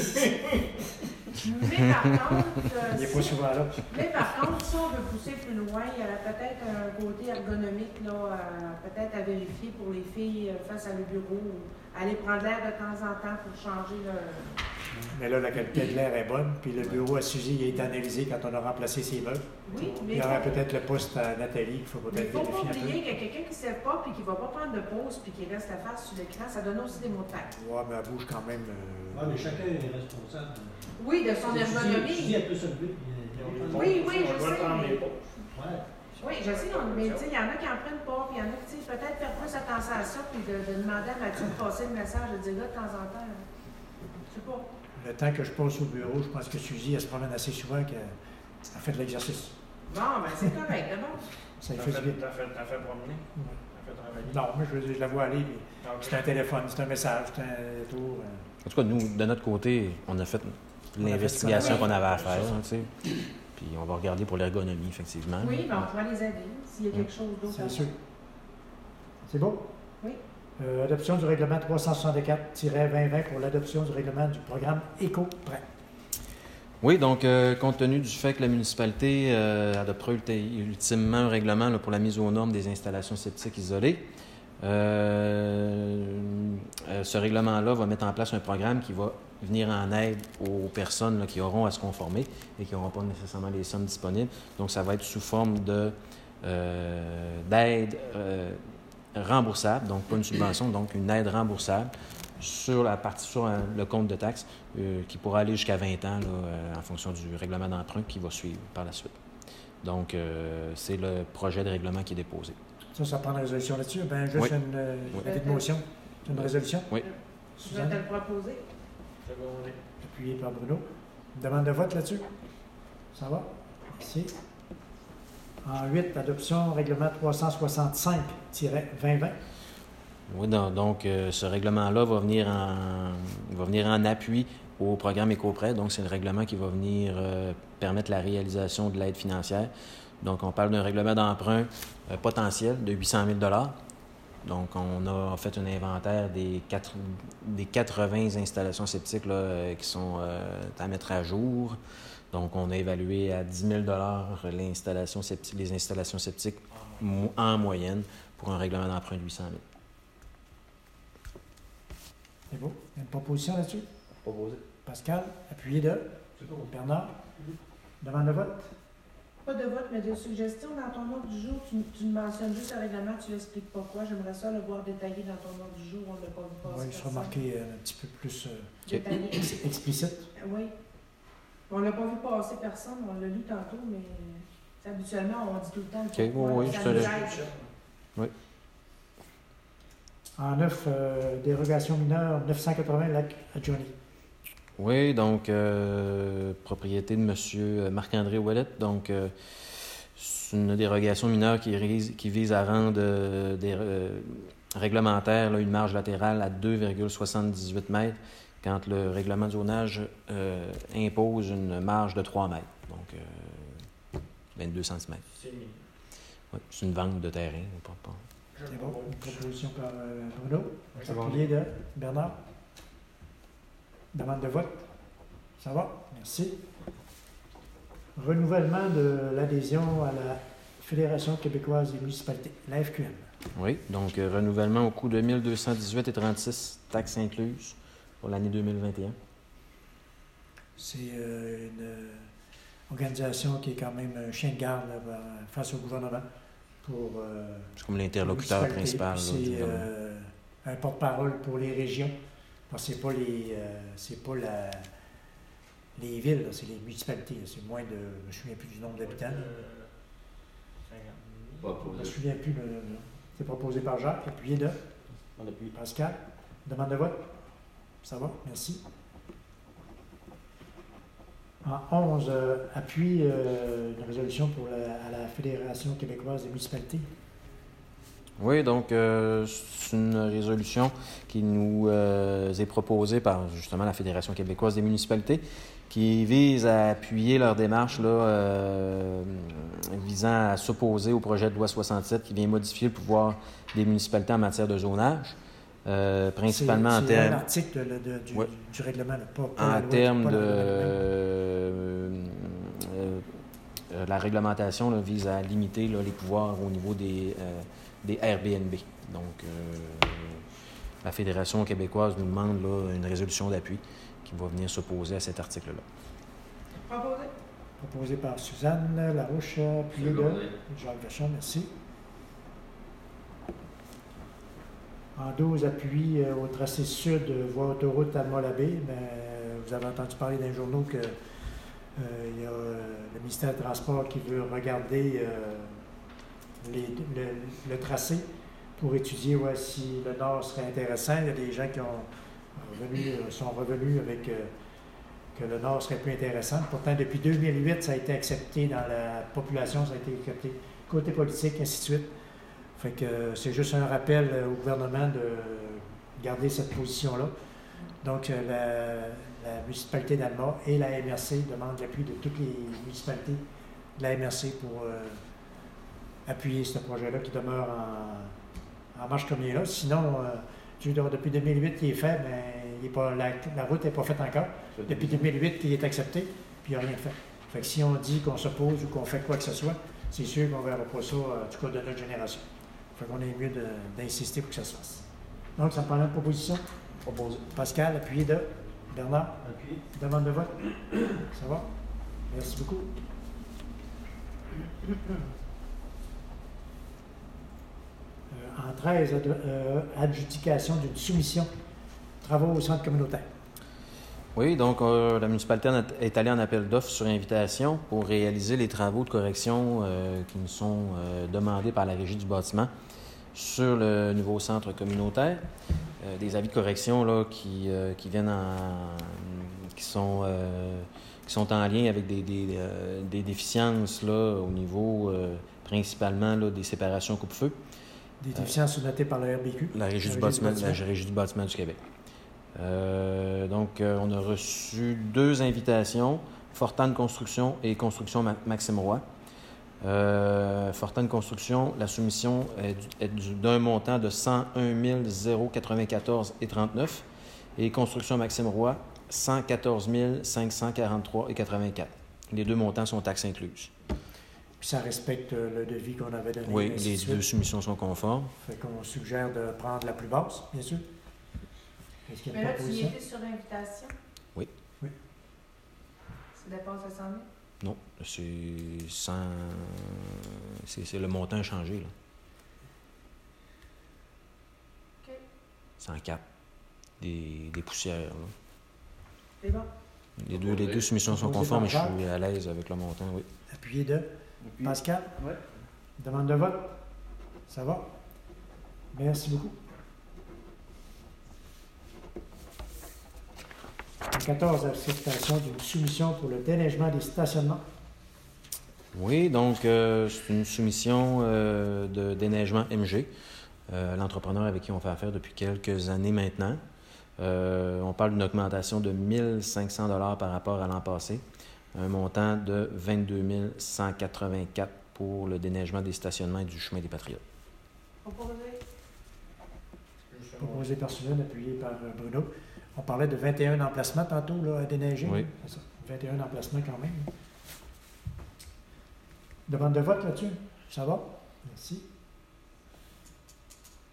Mais par contre, euh, Il n'est pas si- souvent là. mais par contre, si on veut pousser plus loin, il y a peut-être un côté ergonomique là, à- peut-être à vérifier pour les filles euh, face à le bureau, ou aller prendre l'air de temps en temps pour changer le. Mais là, la qualité de l'air est bonne. Puis le bureau à Suzy il a été analysé quand on a remplacé ses meubles. Oui, mais Il y il aurait faut, peut-être le poste à Nathalie qu'il faut mais peut-être faut pas vérifier un oublier qu'il y a quelqu'un qui ne sait pas puis qui ne va pas prendre de pause puis qui reste la face sur l'écran, ça donne aussi des mots de tête. peu. Ouais, mais elle bouge quand même. euh, Ah, mais chacun est responsable. Oui, de son Si ergonomie. elle peut se lever, puis euh, Oui, oui, On je doit sais, prendre mais- des pauses. Ouais. Oui, je sais, on- mais tu sais, il y en a qui en prennent pas, puis il y en a qui, tu sais, peut-être faire plus attention à ça, puis de, de demander à Mathieu de passer le message, de dire là, de temps en temps, je sais pas. Le temps que je passe au bureau, je pense que Suzy, elle se promène assez souvent qu'elle elle fait de l'exercice. Bon, ben c'est correct, d'abord. Ça lui T'as fait fait, du bien. t'as fait, t'as fait promener? Ouais. T'as fait travailler? Non, moi, je, veux dire, je la vois aller, puis Ah, ok. c'est un téléphone, c'est un message, c'est un tour. euh, En tout cas, nous, de notre côté, on a fait On a fait l'investigation ce qu'on qu'on avait. avait à faire. hein, tu sais. Puis on va regarder pour l'ergonomie, effectivement. Oui, ben on pourra les aider s'il y a quelque chose d'autre à C'est sûr. faire. C'est beau? Oui. Euh, adoption du règlement trois cent soixante-quatre vingt vingt pour l'adoption du règlement du programme Éco-Prêt. Oui, donc, euh, compte tenu du fait que la municipalité euh, adoptera ulti- ultimement un règlement là, pour la mise aux normes des installations septiques isolées, euh, euh, ce règlement-là va mettre en place un programme qui va venir en aide aux personnes là, qui auront à se conformer et qui n'auront pas nécessairement les sommes disponibles. Donc, ça va être sous forme de, euh, d'aide euh, remboursable, donc pas une subvention, donc une aide remboursable sur la partie sur euh, le compte de taxes euh, qui pourra aller jusqu'à vingt ans là, euh, en fonction du règlement d'emprunt qui va suivre par la suite. Donc, euh, c'est le projet de règlement qui est déposé. Ça, ça prend une résolution là-dessus. Ben, juste Oui. une euh, Oui. avis de motion. C'est une résolution? Oui. Je vais te le proposer. Secondé. Appuyé par Bruno. Une demande de vote là-dessus? Ça va? Merci. En huit, adoption règlement trois cent soixante-cinq vingt vingt. Oui, donc, donc, euh, ce règlement-là va venir en va venir en appui au programme Éco-Prêt. Donc, c'est le règlement qui va venir euh, permettre la réalisation de l'aide financière. Donc, on parle d'un règlement d'emprunt euh, potentiel de huit cent mille dollars. Donc, on a fait un inventaire des, quatre, des quatre-vingts installations septiques là, euh, qui sont euh, à mettre à jour. Donc, on a évalué à dix mille dollars l'installation septique, les installations septiques mo- en moyenne pour un règlement d'emprunt de huit cent mille. C'est beau. Il y a une proposition là-dessus? Proposé. Pascal, appuyé de C'est bon. Bernard. Demande de vote? Pas de vote, mais de suggestions dans ton ordre du jour. Tu, tu me mentionnes juste le règlement, tu l'expliques pas quoi. J'aimerais ça le voir détaillé dans ton ordre du jour. On ne l'a pas vu passer. Oui, il sera personne. marqué euh, un petit peu plus euh, Détaillé. ex- explicite. Oui. On l'a pas vu passer personne, on l'a lu tantôt, mais euh, habituellement, on dit tout le temps le OK, pourquoi. oui, oui, Ça je te nous laisse. aide. En neuf, euh, dérogation mineure neuf cent quatre-vingts lac à Johnny. Oui, donc, euh, propriété de M. Marc-André Ouellette. Donc, euh, c'est une dérogation mineure qui vise, qui vise à rendre euh, des, euh, réglementaire là, une marge latérale à deux virgule soixante-dix-huit mètres quand le règlement de zonage euh, impose une marge de trois mètres. Donc, euh, vingt-deux centimètres. C'est mis. Ouais, c'est une vente de terrain. Pas, pas. Je C'est bon. propose. Une proposition par euh, Bruno. Ça va. Appuyé de Bernard. Demande de vote. Ça va? Merci. Renouvellement de l'adhésion à la Fédération québécoise des municipalités, la F Q M. Oui, donc euh, renouvellement au coût de mille deux cent dix-huit virgule trente-six, taxes incluses pour l'année deux mille vingt et un. C'est euh, une euh, organisation qui est quand même un chien de garde là, face au gouvernement pour. Euh, C'est comme l'interlocuteur principal. Puis là, du c'est gouvernement. euh, un porte-parole pour les régions. Parce que c'est pas les. Euh, c'est pas la, les villes, là, c'est les municipalités. là. C'est moins de. Je me souviens plus du nombre d'habitants. là. Euh, cinquante mille. Pas Je me posé. souviens plus. le- le- C'est proposé par Jacques, appuyé de On appuie. Pascal. Demande de vote. Ça va? Merci. En onze, euh, appui euh, une résolution pour la, à la Fédération québécoise des municipalités. Oui, donc euh, c'est une résolution qui nous euh, est proposée par justement la Fédération québécoise des municipalités qui vise à appuyer leur démarche là, euh, visant à s'opposer au projet de loi soixante-sept qui vient modifier le pouvoir des municipalités en matière de zonage, euh, principalement en C'est- C'est un termes article là, de- du, Ouais. du règlement, là, pas, pas la en loi, termes pas de la loi elle-même. euh, euh, la réglementation là, vise à limiter là, les pouvoirs au niveau des, euh, des Airbnb. Donc, euh, la Fédération québécoise nous demande là, une résolution d'appui qui va venir s'opposer à cet article-là. Proposé. Proposé par Suzanne Larouche, appuyé de Secondé. Jacques Vachon, merci. En douze, appui euh, au tracé sud, euh, voie autoroute Alma-Labé. Ben, euh, vous avez entendu parler dans les journaux que euh, il y a euh, le ministère des Transports qui veut regarder euh, les- le, le tracé pour étudier ouais, si le nord serait intéressant. Il y a des gens qui ont revenu, euh, sont revenus avec euh, que le nord serait plus intéressant. Pourtant, depuis deux mille huit, ça a été accepté dans la population, ça a été accepté côté politique, ainsi de suite. Fait que euh, c'est juste un rappel euh, au gouvernement de garder cette position-là. Donc, euh, la, la municipalité d'Alma et la M R C demandent l'appui de toutes les municipalités de la M R C pour euh, appuyer ce projet-là qui demeure en, en marche comme il est là. Sinon, euh, tu vois, depuis deux mille huit qu'il est fait, mais il est pas, la, la route n'est pas faite encore. Depuis deux mille huit qu'il est accepté, puis il n'y a rien fait. Fait que si on dit qu'on s'oppose ou qu'on fait quoi que ce soit, c'est sûr qu'on ne verra pas ça, euh, en tout cas de notre génération. Fait qu'on est mieux de- d'insister pour que ça se fasse. Donc, ça me prend une proposition. Proposé. Pascal, appuyé de Bernard. Appuyé. Demande de vote. Ça va? Merci beaucoup. Euh, en treize, ad- euh, adjudication d'une soumission. Travaux au centre communautaire. Oui, donc euh, la municipalité en a- est allée en appel d'offres sur invitation pour réaliser les travaux de correction euh, qui nous sont euh, demandés par la Régie du bâtiment sur le nouveau centre communautaire. Euh, des avis de correction là, qui, euh, qui viennent en, qui sont, euh, qui sont en lien avec des, des, euh, des déficiences là, au niveau euh, principalement là, des séparations coupe-feu. Des déficiences notées par le R B Q. La Régie du bâtiment, la Régie du bâtiment du Québec. Euh, donc, euh, on a reçu deux invitations, Fortane Construction et Construction Ma- Maxime Roy. Euh, Fortane Construction, la soumission est, du- est du- d'un montant de cent un mille quatre-vingt-quatorze et trente-neuf et Construction Maxime Roy, cent quatorze mille cinq cent quarante-trois et quatre-vingt-quatre. Les deux montants sont taxes incluses. Puis ça respecte euh, le devis qu'on avait donné. Oui, ainsi les de suite. deux soumissions sont conformes. Fait qu'on suggère de prendre la plus basse, bien sûr. Est-ce qu'il y a Mais une là, tu y proposition? étais sur invitation? Oui. Oui. Ça dépasse le cent mille? Non, c'est cent... C'est, c'est le montant a changé, là. OK. cent quatre. Des, des poussières, là. C'est bon. Les deux, les deux soumissions sont Proposé conformes et par je suis à l'aise avec le montant, oui. Appuyé de Appuyé. Pascal. Ouais. Demande de vote. Ça va? Merci beaucoup. En quatorze, acceptation d'une soumission pour le déneigement des stationnements. Oui, donc euh, c'est une soumission euh, de déneigement M G, euh, l'entrepreneur avec qui on fait affaire depuis quelques années maintenant. Euh, on parle d'une augmentation de mille cinq cents dollars par rapport à l'an passé, un montant de vingt-deux mille cent quatre-vingt-quatre pour le déneigement des stationnements et du chemin des Patriotes. Proposé. Proposé par Suzanne, appuyé par euh, Bruno. On parlait de vingt et un emplacements tantôt là, à déneiger. Oui. C'est ça. vingt et un emplacements quand même. Demande de vote là-dessus. Ça va? Merci.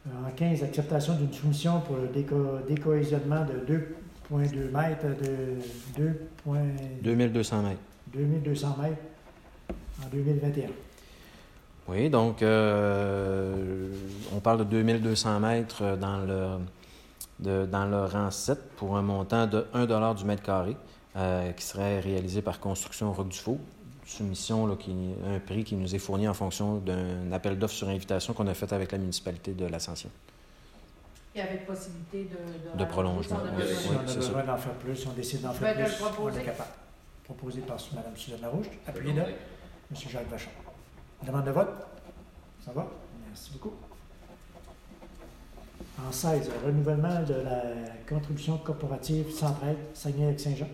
En quinze, acceptation d'une soumission pour le déco- décohésionnement de deux virgule deux mètres de deux mille deux cents mètres. deux mille deux cents mètres en deux mille vingt et un. Oui, donc euh, on parle de deux mille deux cents mètres dans le, de, dans le rang sept pour un montant de un dollar du mètre carré euh, qui serait réalisé par Construction Roc du Faux. Soumission, là, qui, un prix qui nous est fourni en fonction d'un appel d'offres sur invitation qu'on a fait avec la municipalité de l'Ascension. Il y avait possibilité de, de, De prolongement, rajouter, oui. si Si on on a a c'est besoin ça. d'en faire plus, si on décide d'en Tu faire vas te plus, le on proposer? est capable. Proposé par Mme Suzanne Larouche, appuyé de M. Jacques Vachon. Demande de vote? Ça va? Merci beaucoup. En seize, renouvellement de la contribution corporative Centraide Saguenay-Lac-Saint-Jean.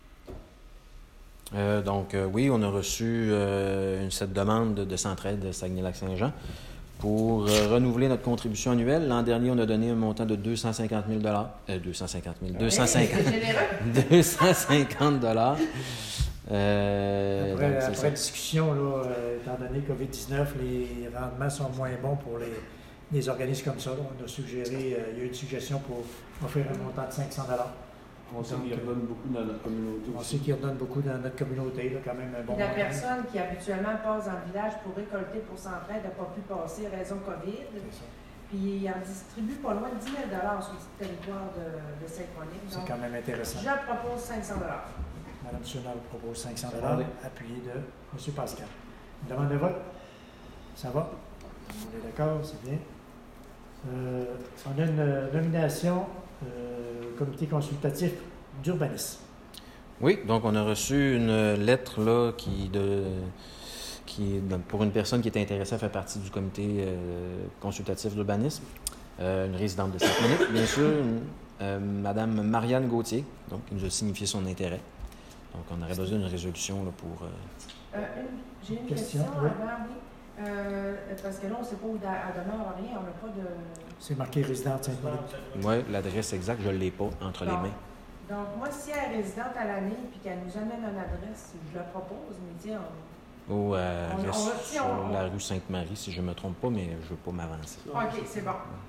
Euh, donc, euh, oui, on a reçu euh, une, cette demande de, de Centraide de Saguenay-Lac-Saint-Jean pour euh, renouveler notre contribution annuelle. L'an dernier, on a donné un montant de deux cent cinquante mille euh, deux cent cinquante mille deux cent cinquante C'est généreux. deux cent cinquante dollars. Euh, Après, donc, c'est après ça. discussion, là, euh, étant donné covid dix-neuf, les rendements sont moins bons pour les, les organismes comme ça. Là. On a suggéré, euh, il y a eu une suggestion pour offrir un montant de cinq cents dollars. On sait qu'il redonne beaucoup dans notre communauté On aussi. sait qu'ils redonnent beaucoup dans notre communauté, là, quand même un bon La montant. personne qui habituellement passe dans le village pour récolter pour Centraide n'a pas pu passer raison COVID. C'est ça. Puis il en distribue pas loin de dix mille sur le territoire de, de Saint-Monique. C'est Donc, quand même intéressant. je propose cinq cents Mme Suzanne propose cinq cents dollars, appuyé de M. Pascal. Une demande de vote? Ça va? On est d'accord, c'est bien. Euh, on a une euh, nomination euh, au comité consultatif d'urbanisme. Oui, donc on a reçu une lettre là, qui, de, qui donc, pour une personne qui est intéressée à faire partie du comité euh, consultatif d'urbanisme, euh, une résidente de Saint-Monique, bien sûr, une, euh, Mme Marianne Gauthier, donc, qui nous a signifié son intérêt. Donc, on aurait besoin d'une résolution là, pour... Euh... Euh, une- J'ai une Question, question, oui. avant, oui. Euh, parce que là, on ne sait pas où elle demeure, rien, on n'a pas de... C'est marqué résidente Saint-Monique. Oui, l'adresse exacte, je ne l'ai pas entre les Bon. mains. Donc, moi, si elle est résidente à l'année et qu'elle nous amène une adresse, je la propose, mais tiens, on... Ou euh, On- on reste va- si sur on- la rue Sainte-Marie, si je ne me trompe pas, mais je ne veux pas m'avancer. OK, c'est bon.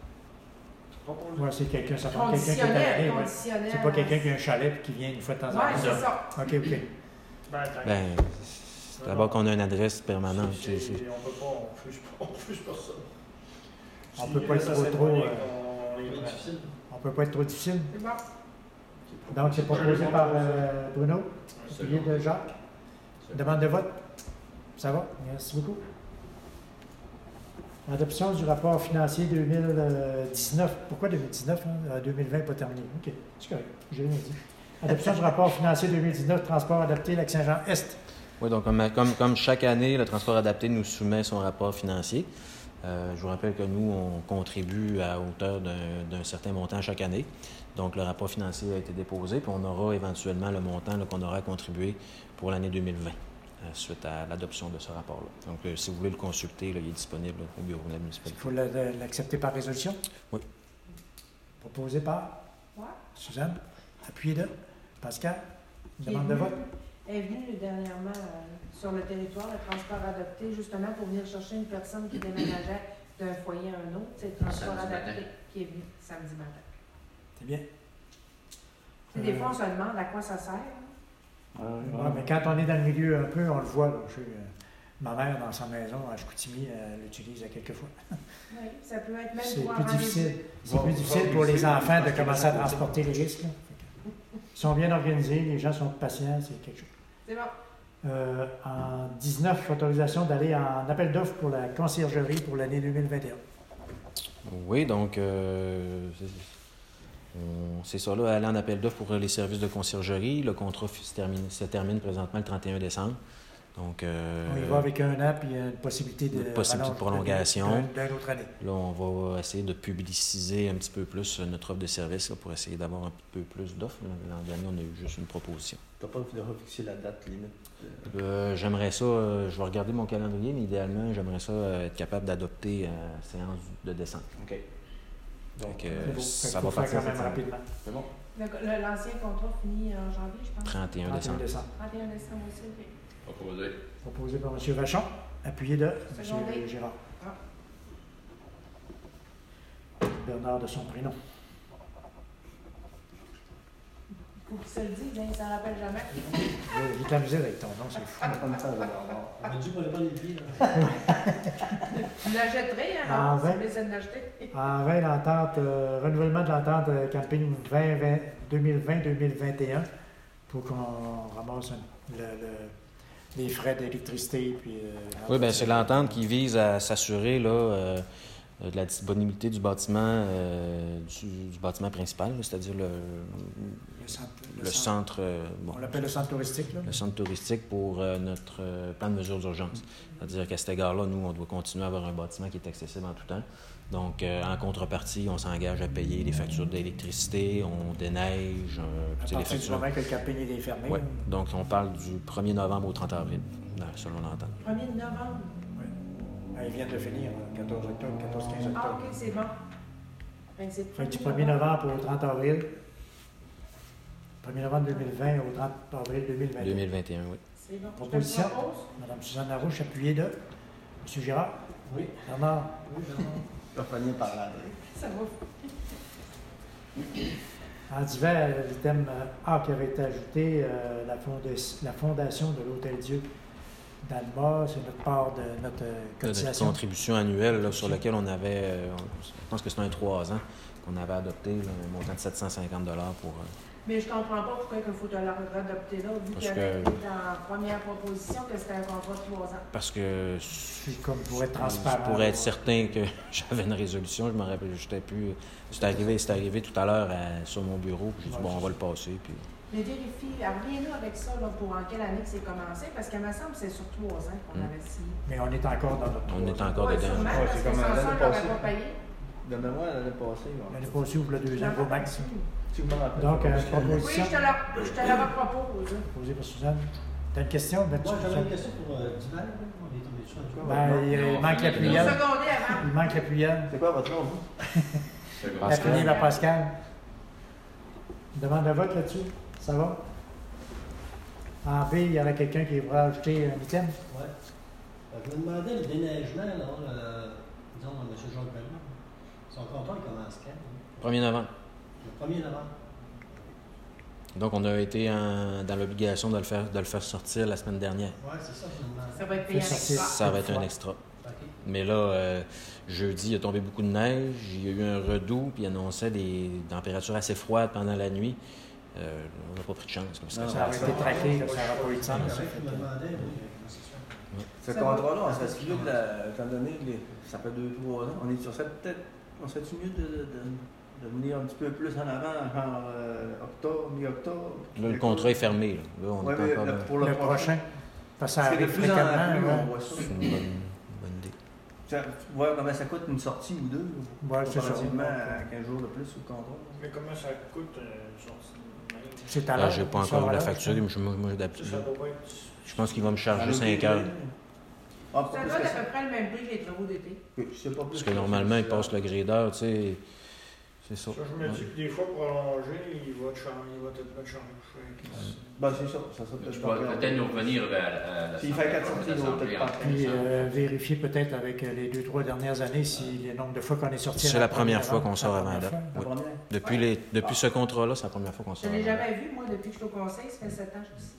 Oui, c'est quelqu'un, ça prend quelqu'un qui est à Conditionnel, l'année. Ouais. conditionnel. C'est pas quelqu'un qui a un chalet et qui vient une fois de temps en temps. Oui, c'est ça. OK, OK. Ben, attends. Ben, c'est d'abord qu'on a une adresse permanente. C'est- c'est- c'est- c'est- On peut pas, on refuse pas, on refuse pas ça. On Si peut pas reste être à trop, Saint-Monique, trop, on les prend. On peut pas être trop difficile. C'est bon. Donc, c'est proposé par euh, Bruno, appuyé de Jacques. Demande de vote? Ça va? Merci beaucoup. Adoption du rapport financier deux mille dix-neuf. Pourquoi deux mille dix-neuf? Hein? deux mille vingt pas terminé. OK, c'est correct. J'ai rien dit. Adoption du rapport financier deux mille dix-neuf, transport adapté Lac-Saint-Jean-Est. Oui, donc comme, comme, comme chaque année, le transport adapté nous soumet son rapport financier. Euh, je vous rappelle que nous, on contribue à hauteur d'un d'un certain montant chaque année. Donc, le rapport financier a été déposé, puis on aura éventuellement le montant là, qu'on aura contribué pour l'année deux mille vingt, euh, suite à l'adoption de ce rapport-là. Donc, euh, si vous voulez le consulter, là, il est disponible là, au bureau de la Il municipalité. faut la- l'accepter par résolution? Oui. Proposé par Ouais. Suzanne, appuyé de Pascal. Qui est Demande de venu- vote? est venu dernièrement euh, sur le territoire, le transport adapté, justement pour venir chercher une personne qui déménageait d'un foyer à un autre. C'est le transport Samedi adapté matin. qui est venu samedi matin. C'est bien. Tu sais, Des fois, on se demande à quoi ça sert. hein. Ouais, Ouais, ouais. mais quand on est dans le milieu un peu, on le voit. Là, je sais, euh, ma mère, dans sa maison, à Chicoutimi, elle l'utilise à quelques fois. Oui, ça peut être même C'est pour un plus rendez-vous. difficile. C'est Va- plus va difficile pour les réussir, enfants de parce que commencer à ça- transporter les risques. là. Fait que, Ils sont bien organisés, les gens sont patients, c'est quelque chose. C'est bon. Euh, en dix-neuf, autorisation d'aller en appel d'offres pour la conciergerie pour l'année deux mille vingt et un. Oui, donc, euh, c'est- on- c'est ça, là, aller en appel d'offres pour les services de conciergerie. Le contrat f- se termine, se termine présentement le trente et un décembre. Donc, euh, On y va avec un an, puis il y a une possibilité de, Une possibilité de prolongation. d'un- d'une autre année. là, on va essayer de publiciser un petit peu plus notre offre de service là, pour essayer d'avoir un peu plus d'offres. L'an dernier, on a eu juste une proposition. Tu n'as pas de refixer la date limite. Euh, j'aimerais ça, euh, je vais regarder mon calendrier, mais idéalement, j'aimerais ça euh, être capable d'adopter la séance de décembre. OK. Donc, C'est euh, beau. Fait ça qu'il va faut faire partir quand même cette semaine. rapidement. C'est bon? Le- le- L'ancien contrat finit en janvier, je pense. trente et un trente et un décembre. décembre. trente et un décembre aussi. ok. Proposé. Proposé par M. Vachon, appuyé de Secondé. M. Gérard. Ah. Bernard de son prénom. Faut qu'il se le dise, hein, il s'en rappelle jamais. J'ai de la misère avec ton nom, c'est fou. Comme ça, Bernard. On m'a dit qu'on n'avait pas les pieds. Là. Tu l'achèterais, hein, Ah, non? ouais. Tu essayer de l'acheter. En vingt, l'entente, euh, renouvellement de l'entente euh, camping vingt vingt deux mille vingt deux mille vingt et un pour qu'on ramasse un- le, le- les frais d'électricité. Puis, euh, Oui, bien, c'est l'entente qui vise à s'assurer là, euh, de la disponibilité du bâtiment, euh, du, du bâtiment principal, là, c'est-à-dire le, le centre. le centre, euh, bon, On l'appelle le centre touristique. Là. le centre touristique pour euh, notre euh, plan de mesures d'urgence. C'est-à-dire qu'à cet égard-là, nous, on doit continuer à avoir un bâtiment qui est accessible en tout temps. Donc, euh, en contrepartie, on s'engage à payer les factures d'électricité, on déneige, euh, À tu sais, les partir du factures. moment que le camping est fermé. Oui. là. Donc, on parle du premier novembre au trente avril, là, selon l'entente. premier novembre. Ah, ils viennent de finir, là, quatorze octobre, quatorze quinze Ah, octobre. ok, c'est bon. Fait que c'est Fait que du premier novembre au trente avril. premier novembre deux mille vingt au trente avril deux mille vingt et un. deux mille vingt et un, oui. C'est bon. Je te Proposition. le propose. Madame Suzanne Larouche, appuyée de M. Girard. Oui. Bernard. Oui, Bernard. Je vais finir par là. Ça va. En divers, l'item euh, A qui avait été ajouté, euh, la, fonda- la fondation de l'Hôtel Dieu d'Alma, c'est notre part de notre euh, De notre cotisation. contribution annuelle là, sur laquelle on avait, euh, on- je pense que c'était un trois ans, qu'on avait adopté là, un montant de sept cent cinquante dollars pour... euh, Mais je comprends pas pourquoi il faut te la adopter là, vu Parce qu'il avait que- été dans la première proposition que c'était un contrat de trois ans. parce que C'est comme pour être je transparent. pourrais être certain que j'avais une résolution, je me rappelle, j'étais plus... C'est arrivé, c'est arrivé tout à l'heure à- sur mon bureau, puis j'ai dit, Ouais, bon, on c'est va le passer, puis... Mais vérifie, reviens-nous avec ça là, pour en quelle année que c'est commencé, parce qu'à me semble que c'est sur trois ans qu'on Hmm. avait signé. Mais on est encore dans notre On est trois ans. encore Ouais, dedans. sûrement, Ouais, parce c'est que comme sans l'année ça, on l'aurait passée. pas payé. De mémoire, l'année passée. ouais. L'année passée, ouvre le deuxième gros max. Si vous me rappelez. Donc, euh, Parce que- Oui, proposition je te la, je te la propose. posée par Suzanne. T'as une question? Ben, Moi, tu- j'avais une question pour euh, Dival. là. On est tombé dessus. en tout cas. Ben, il, il manque la Une pluyelle. seconde avant. Il manque la pluyelle. C'est quoi votre nom, vous? La Pascal. pluyelle à Pascal. Une demande de vote là-dessus? Ça va? En B, il y aurait quelqu'un qui voudrait ajouter un item? Ouais. Fait que je me demandais le déneigement, là, euh, disons, M. Jacques Bellon. Son contrat, il commence quand? hein? premier novembre. Le premier novembre. Donc, on a été en- dans l'obligation de le faire de le faire sortir la semaine dernière. Ouais, c'est ça que je me demandais. Ça va être payé Fait en sortir. extra. Ça va être un extra. OK. Mais là, euh, jeudi, il a tombé beaucoup de neige, il y a eu un redout, puis il annonçait des températures assez froides pendant la nuit. Euh, on n'a pas pris de chance. Comme ça, Non, Ça aurait été traqué, là, ça n'aurait pas eu de sens. C'est ça vrai fait que je me que- demandais, oui, comment ça se fait. Ce Ça contrat-là, va. on serait mieux de la. Étant donné que les- ça fait deux, trois ans, on est sur cette peut-être. On serait-tu mieux de, de, de venir un petit peu plus en avant, genre euh, octobre, mi-octobre? Là, le contrat est fermé. Là, Là, on Ouais, est mais encore le- dans- pour le, Le prochain. Parce que ça C'est de arrive plus en fréquemment. plus, là. on voit ça. C'est une bonne, bonne idée. Ça- Voir comment ça coûte une sortie ou deux. Ouais, c'est ça. Comparativement à quinze jours de plus sur le contrat. Mais comment ça coûte euh, une sortie de même? C'est à Là, l'heure. j'ai pas ça encore va la là, facture, ça. mais je, moi, moi, Ça, d'habitude, ça doit être. je pense qu'il va me charger À cinq heures. Ah, pas Ça plus doit que être à ça. peu près le même prix que les travaux d'été. Oui, je sais pas plus Parce que que ça. normalement, il passe le gradeur, tu sais. C'est ça. Ça, je me dis que des fois, prolongé, il va te changer, il va te mettre changer. Ben, c'est ça. Ça, ça peut Je être vais peut-être nous revenir à, à la S'il fait quatre sorties, il va peut-être pas. Puis euh, vérifier peut-être avec euh, les deux, trois dernières années si le nombre de fois qu'on est sorti. à C'est la première fois avant, qu'on sort la avant la première date. fois. La Oui. première? Depuis, les, depuis ce contrat-là, c'est la première fois qu'on Je sort ne l'ai avant la date. jamais vu, moi, depuis que je suis au conseil, ça fait sept ans que je suis ici.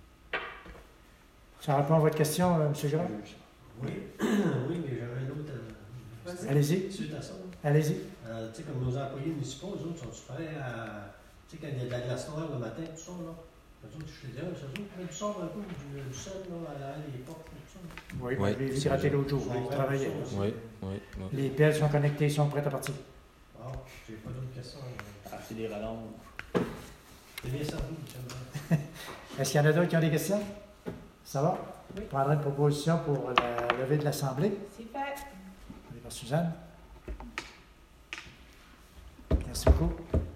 Ça répond à votre question, euh, M. Girard? Oui, oui, mais j'avais un autre. euh, Vas-y. Allez-y, Suite à ça, là. allez-y. Euh, tu sais, comme nos employés municipaux, eux autres, sont prêts à. Tu sais, quand il y a de la glace noire le matin, tout ça, là. Eux autres, je te dis, ah, c'est eux autres, du sort un peu du, du sel, là, à l'arrière des portes, tout ça. Oui, Oui, je l'ai vu c'est gratter vrai. l'autre jour. Ouais, Il travaillait. ça, Oui, oui, oui. Les pelles sont connectées, ils sont prêtes à partir. Ah, j'ai pas d'autres questions. euh. Ah, c'est des rallonges. C'est bien servi, M. Est-ce qu'il y en a d'autres qui ont des questions? Ça va? Oui. Je prendrai une proposition pour la levée de l'Assemblée. C'est fait. Par Suzanne. Merci beaucoup.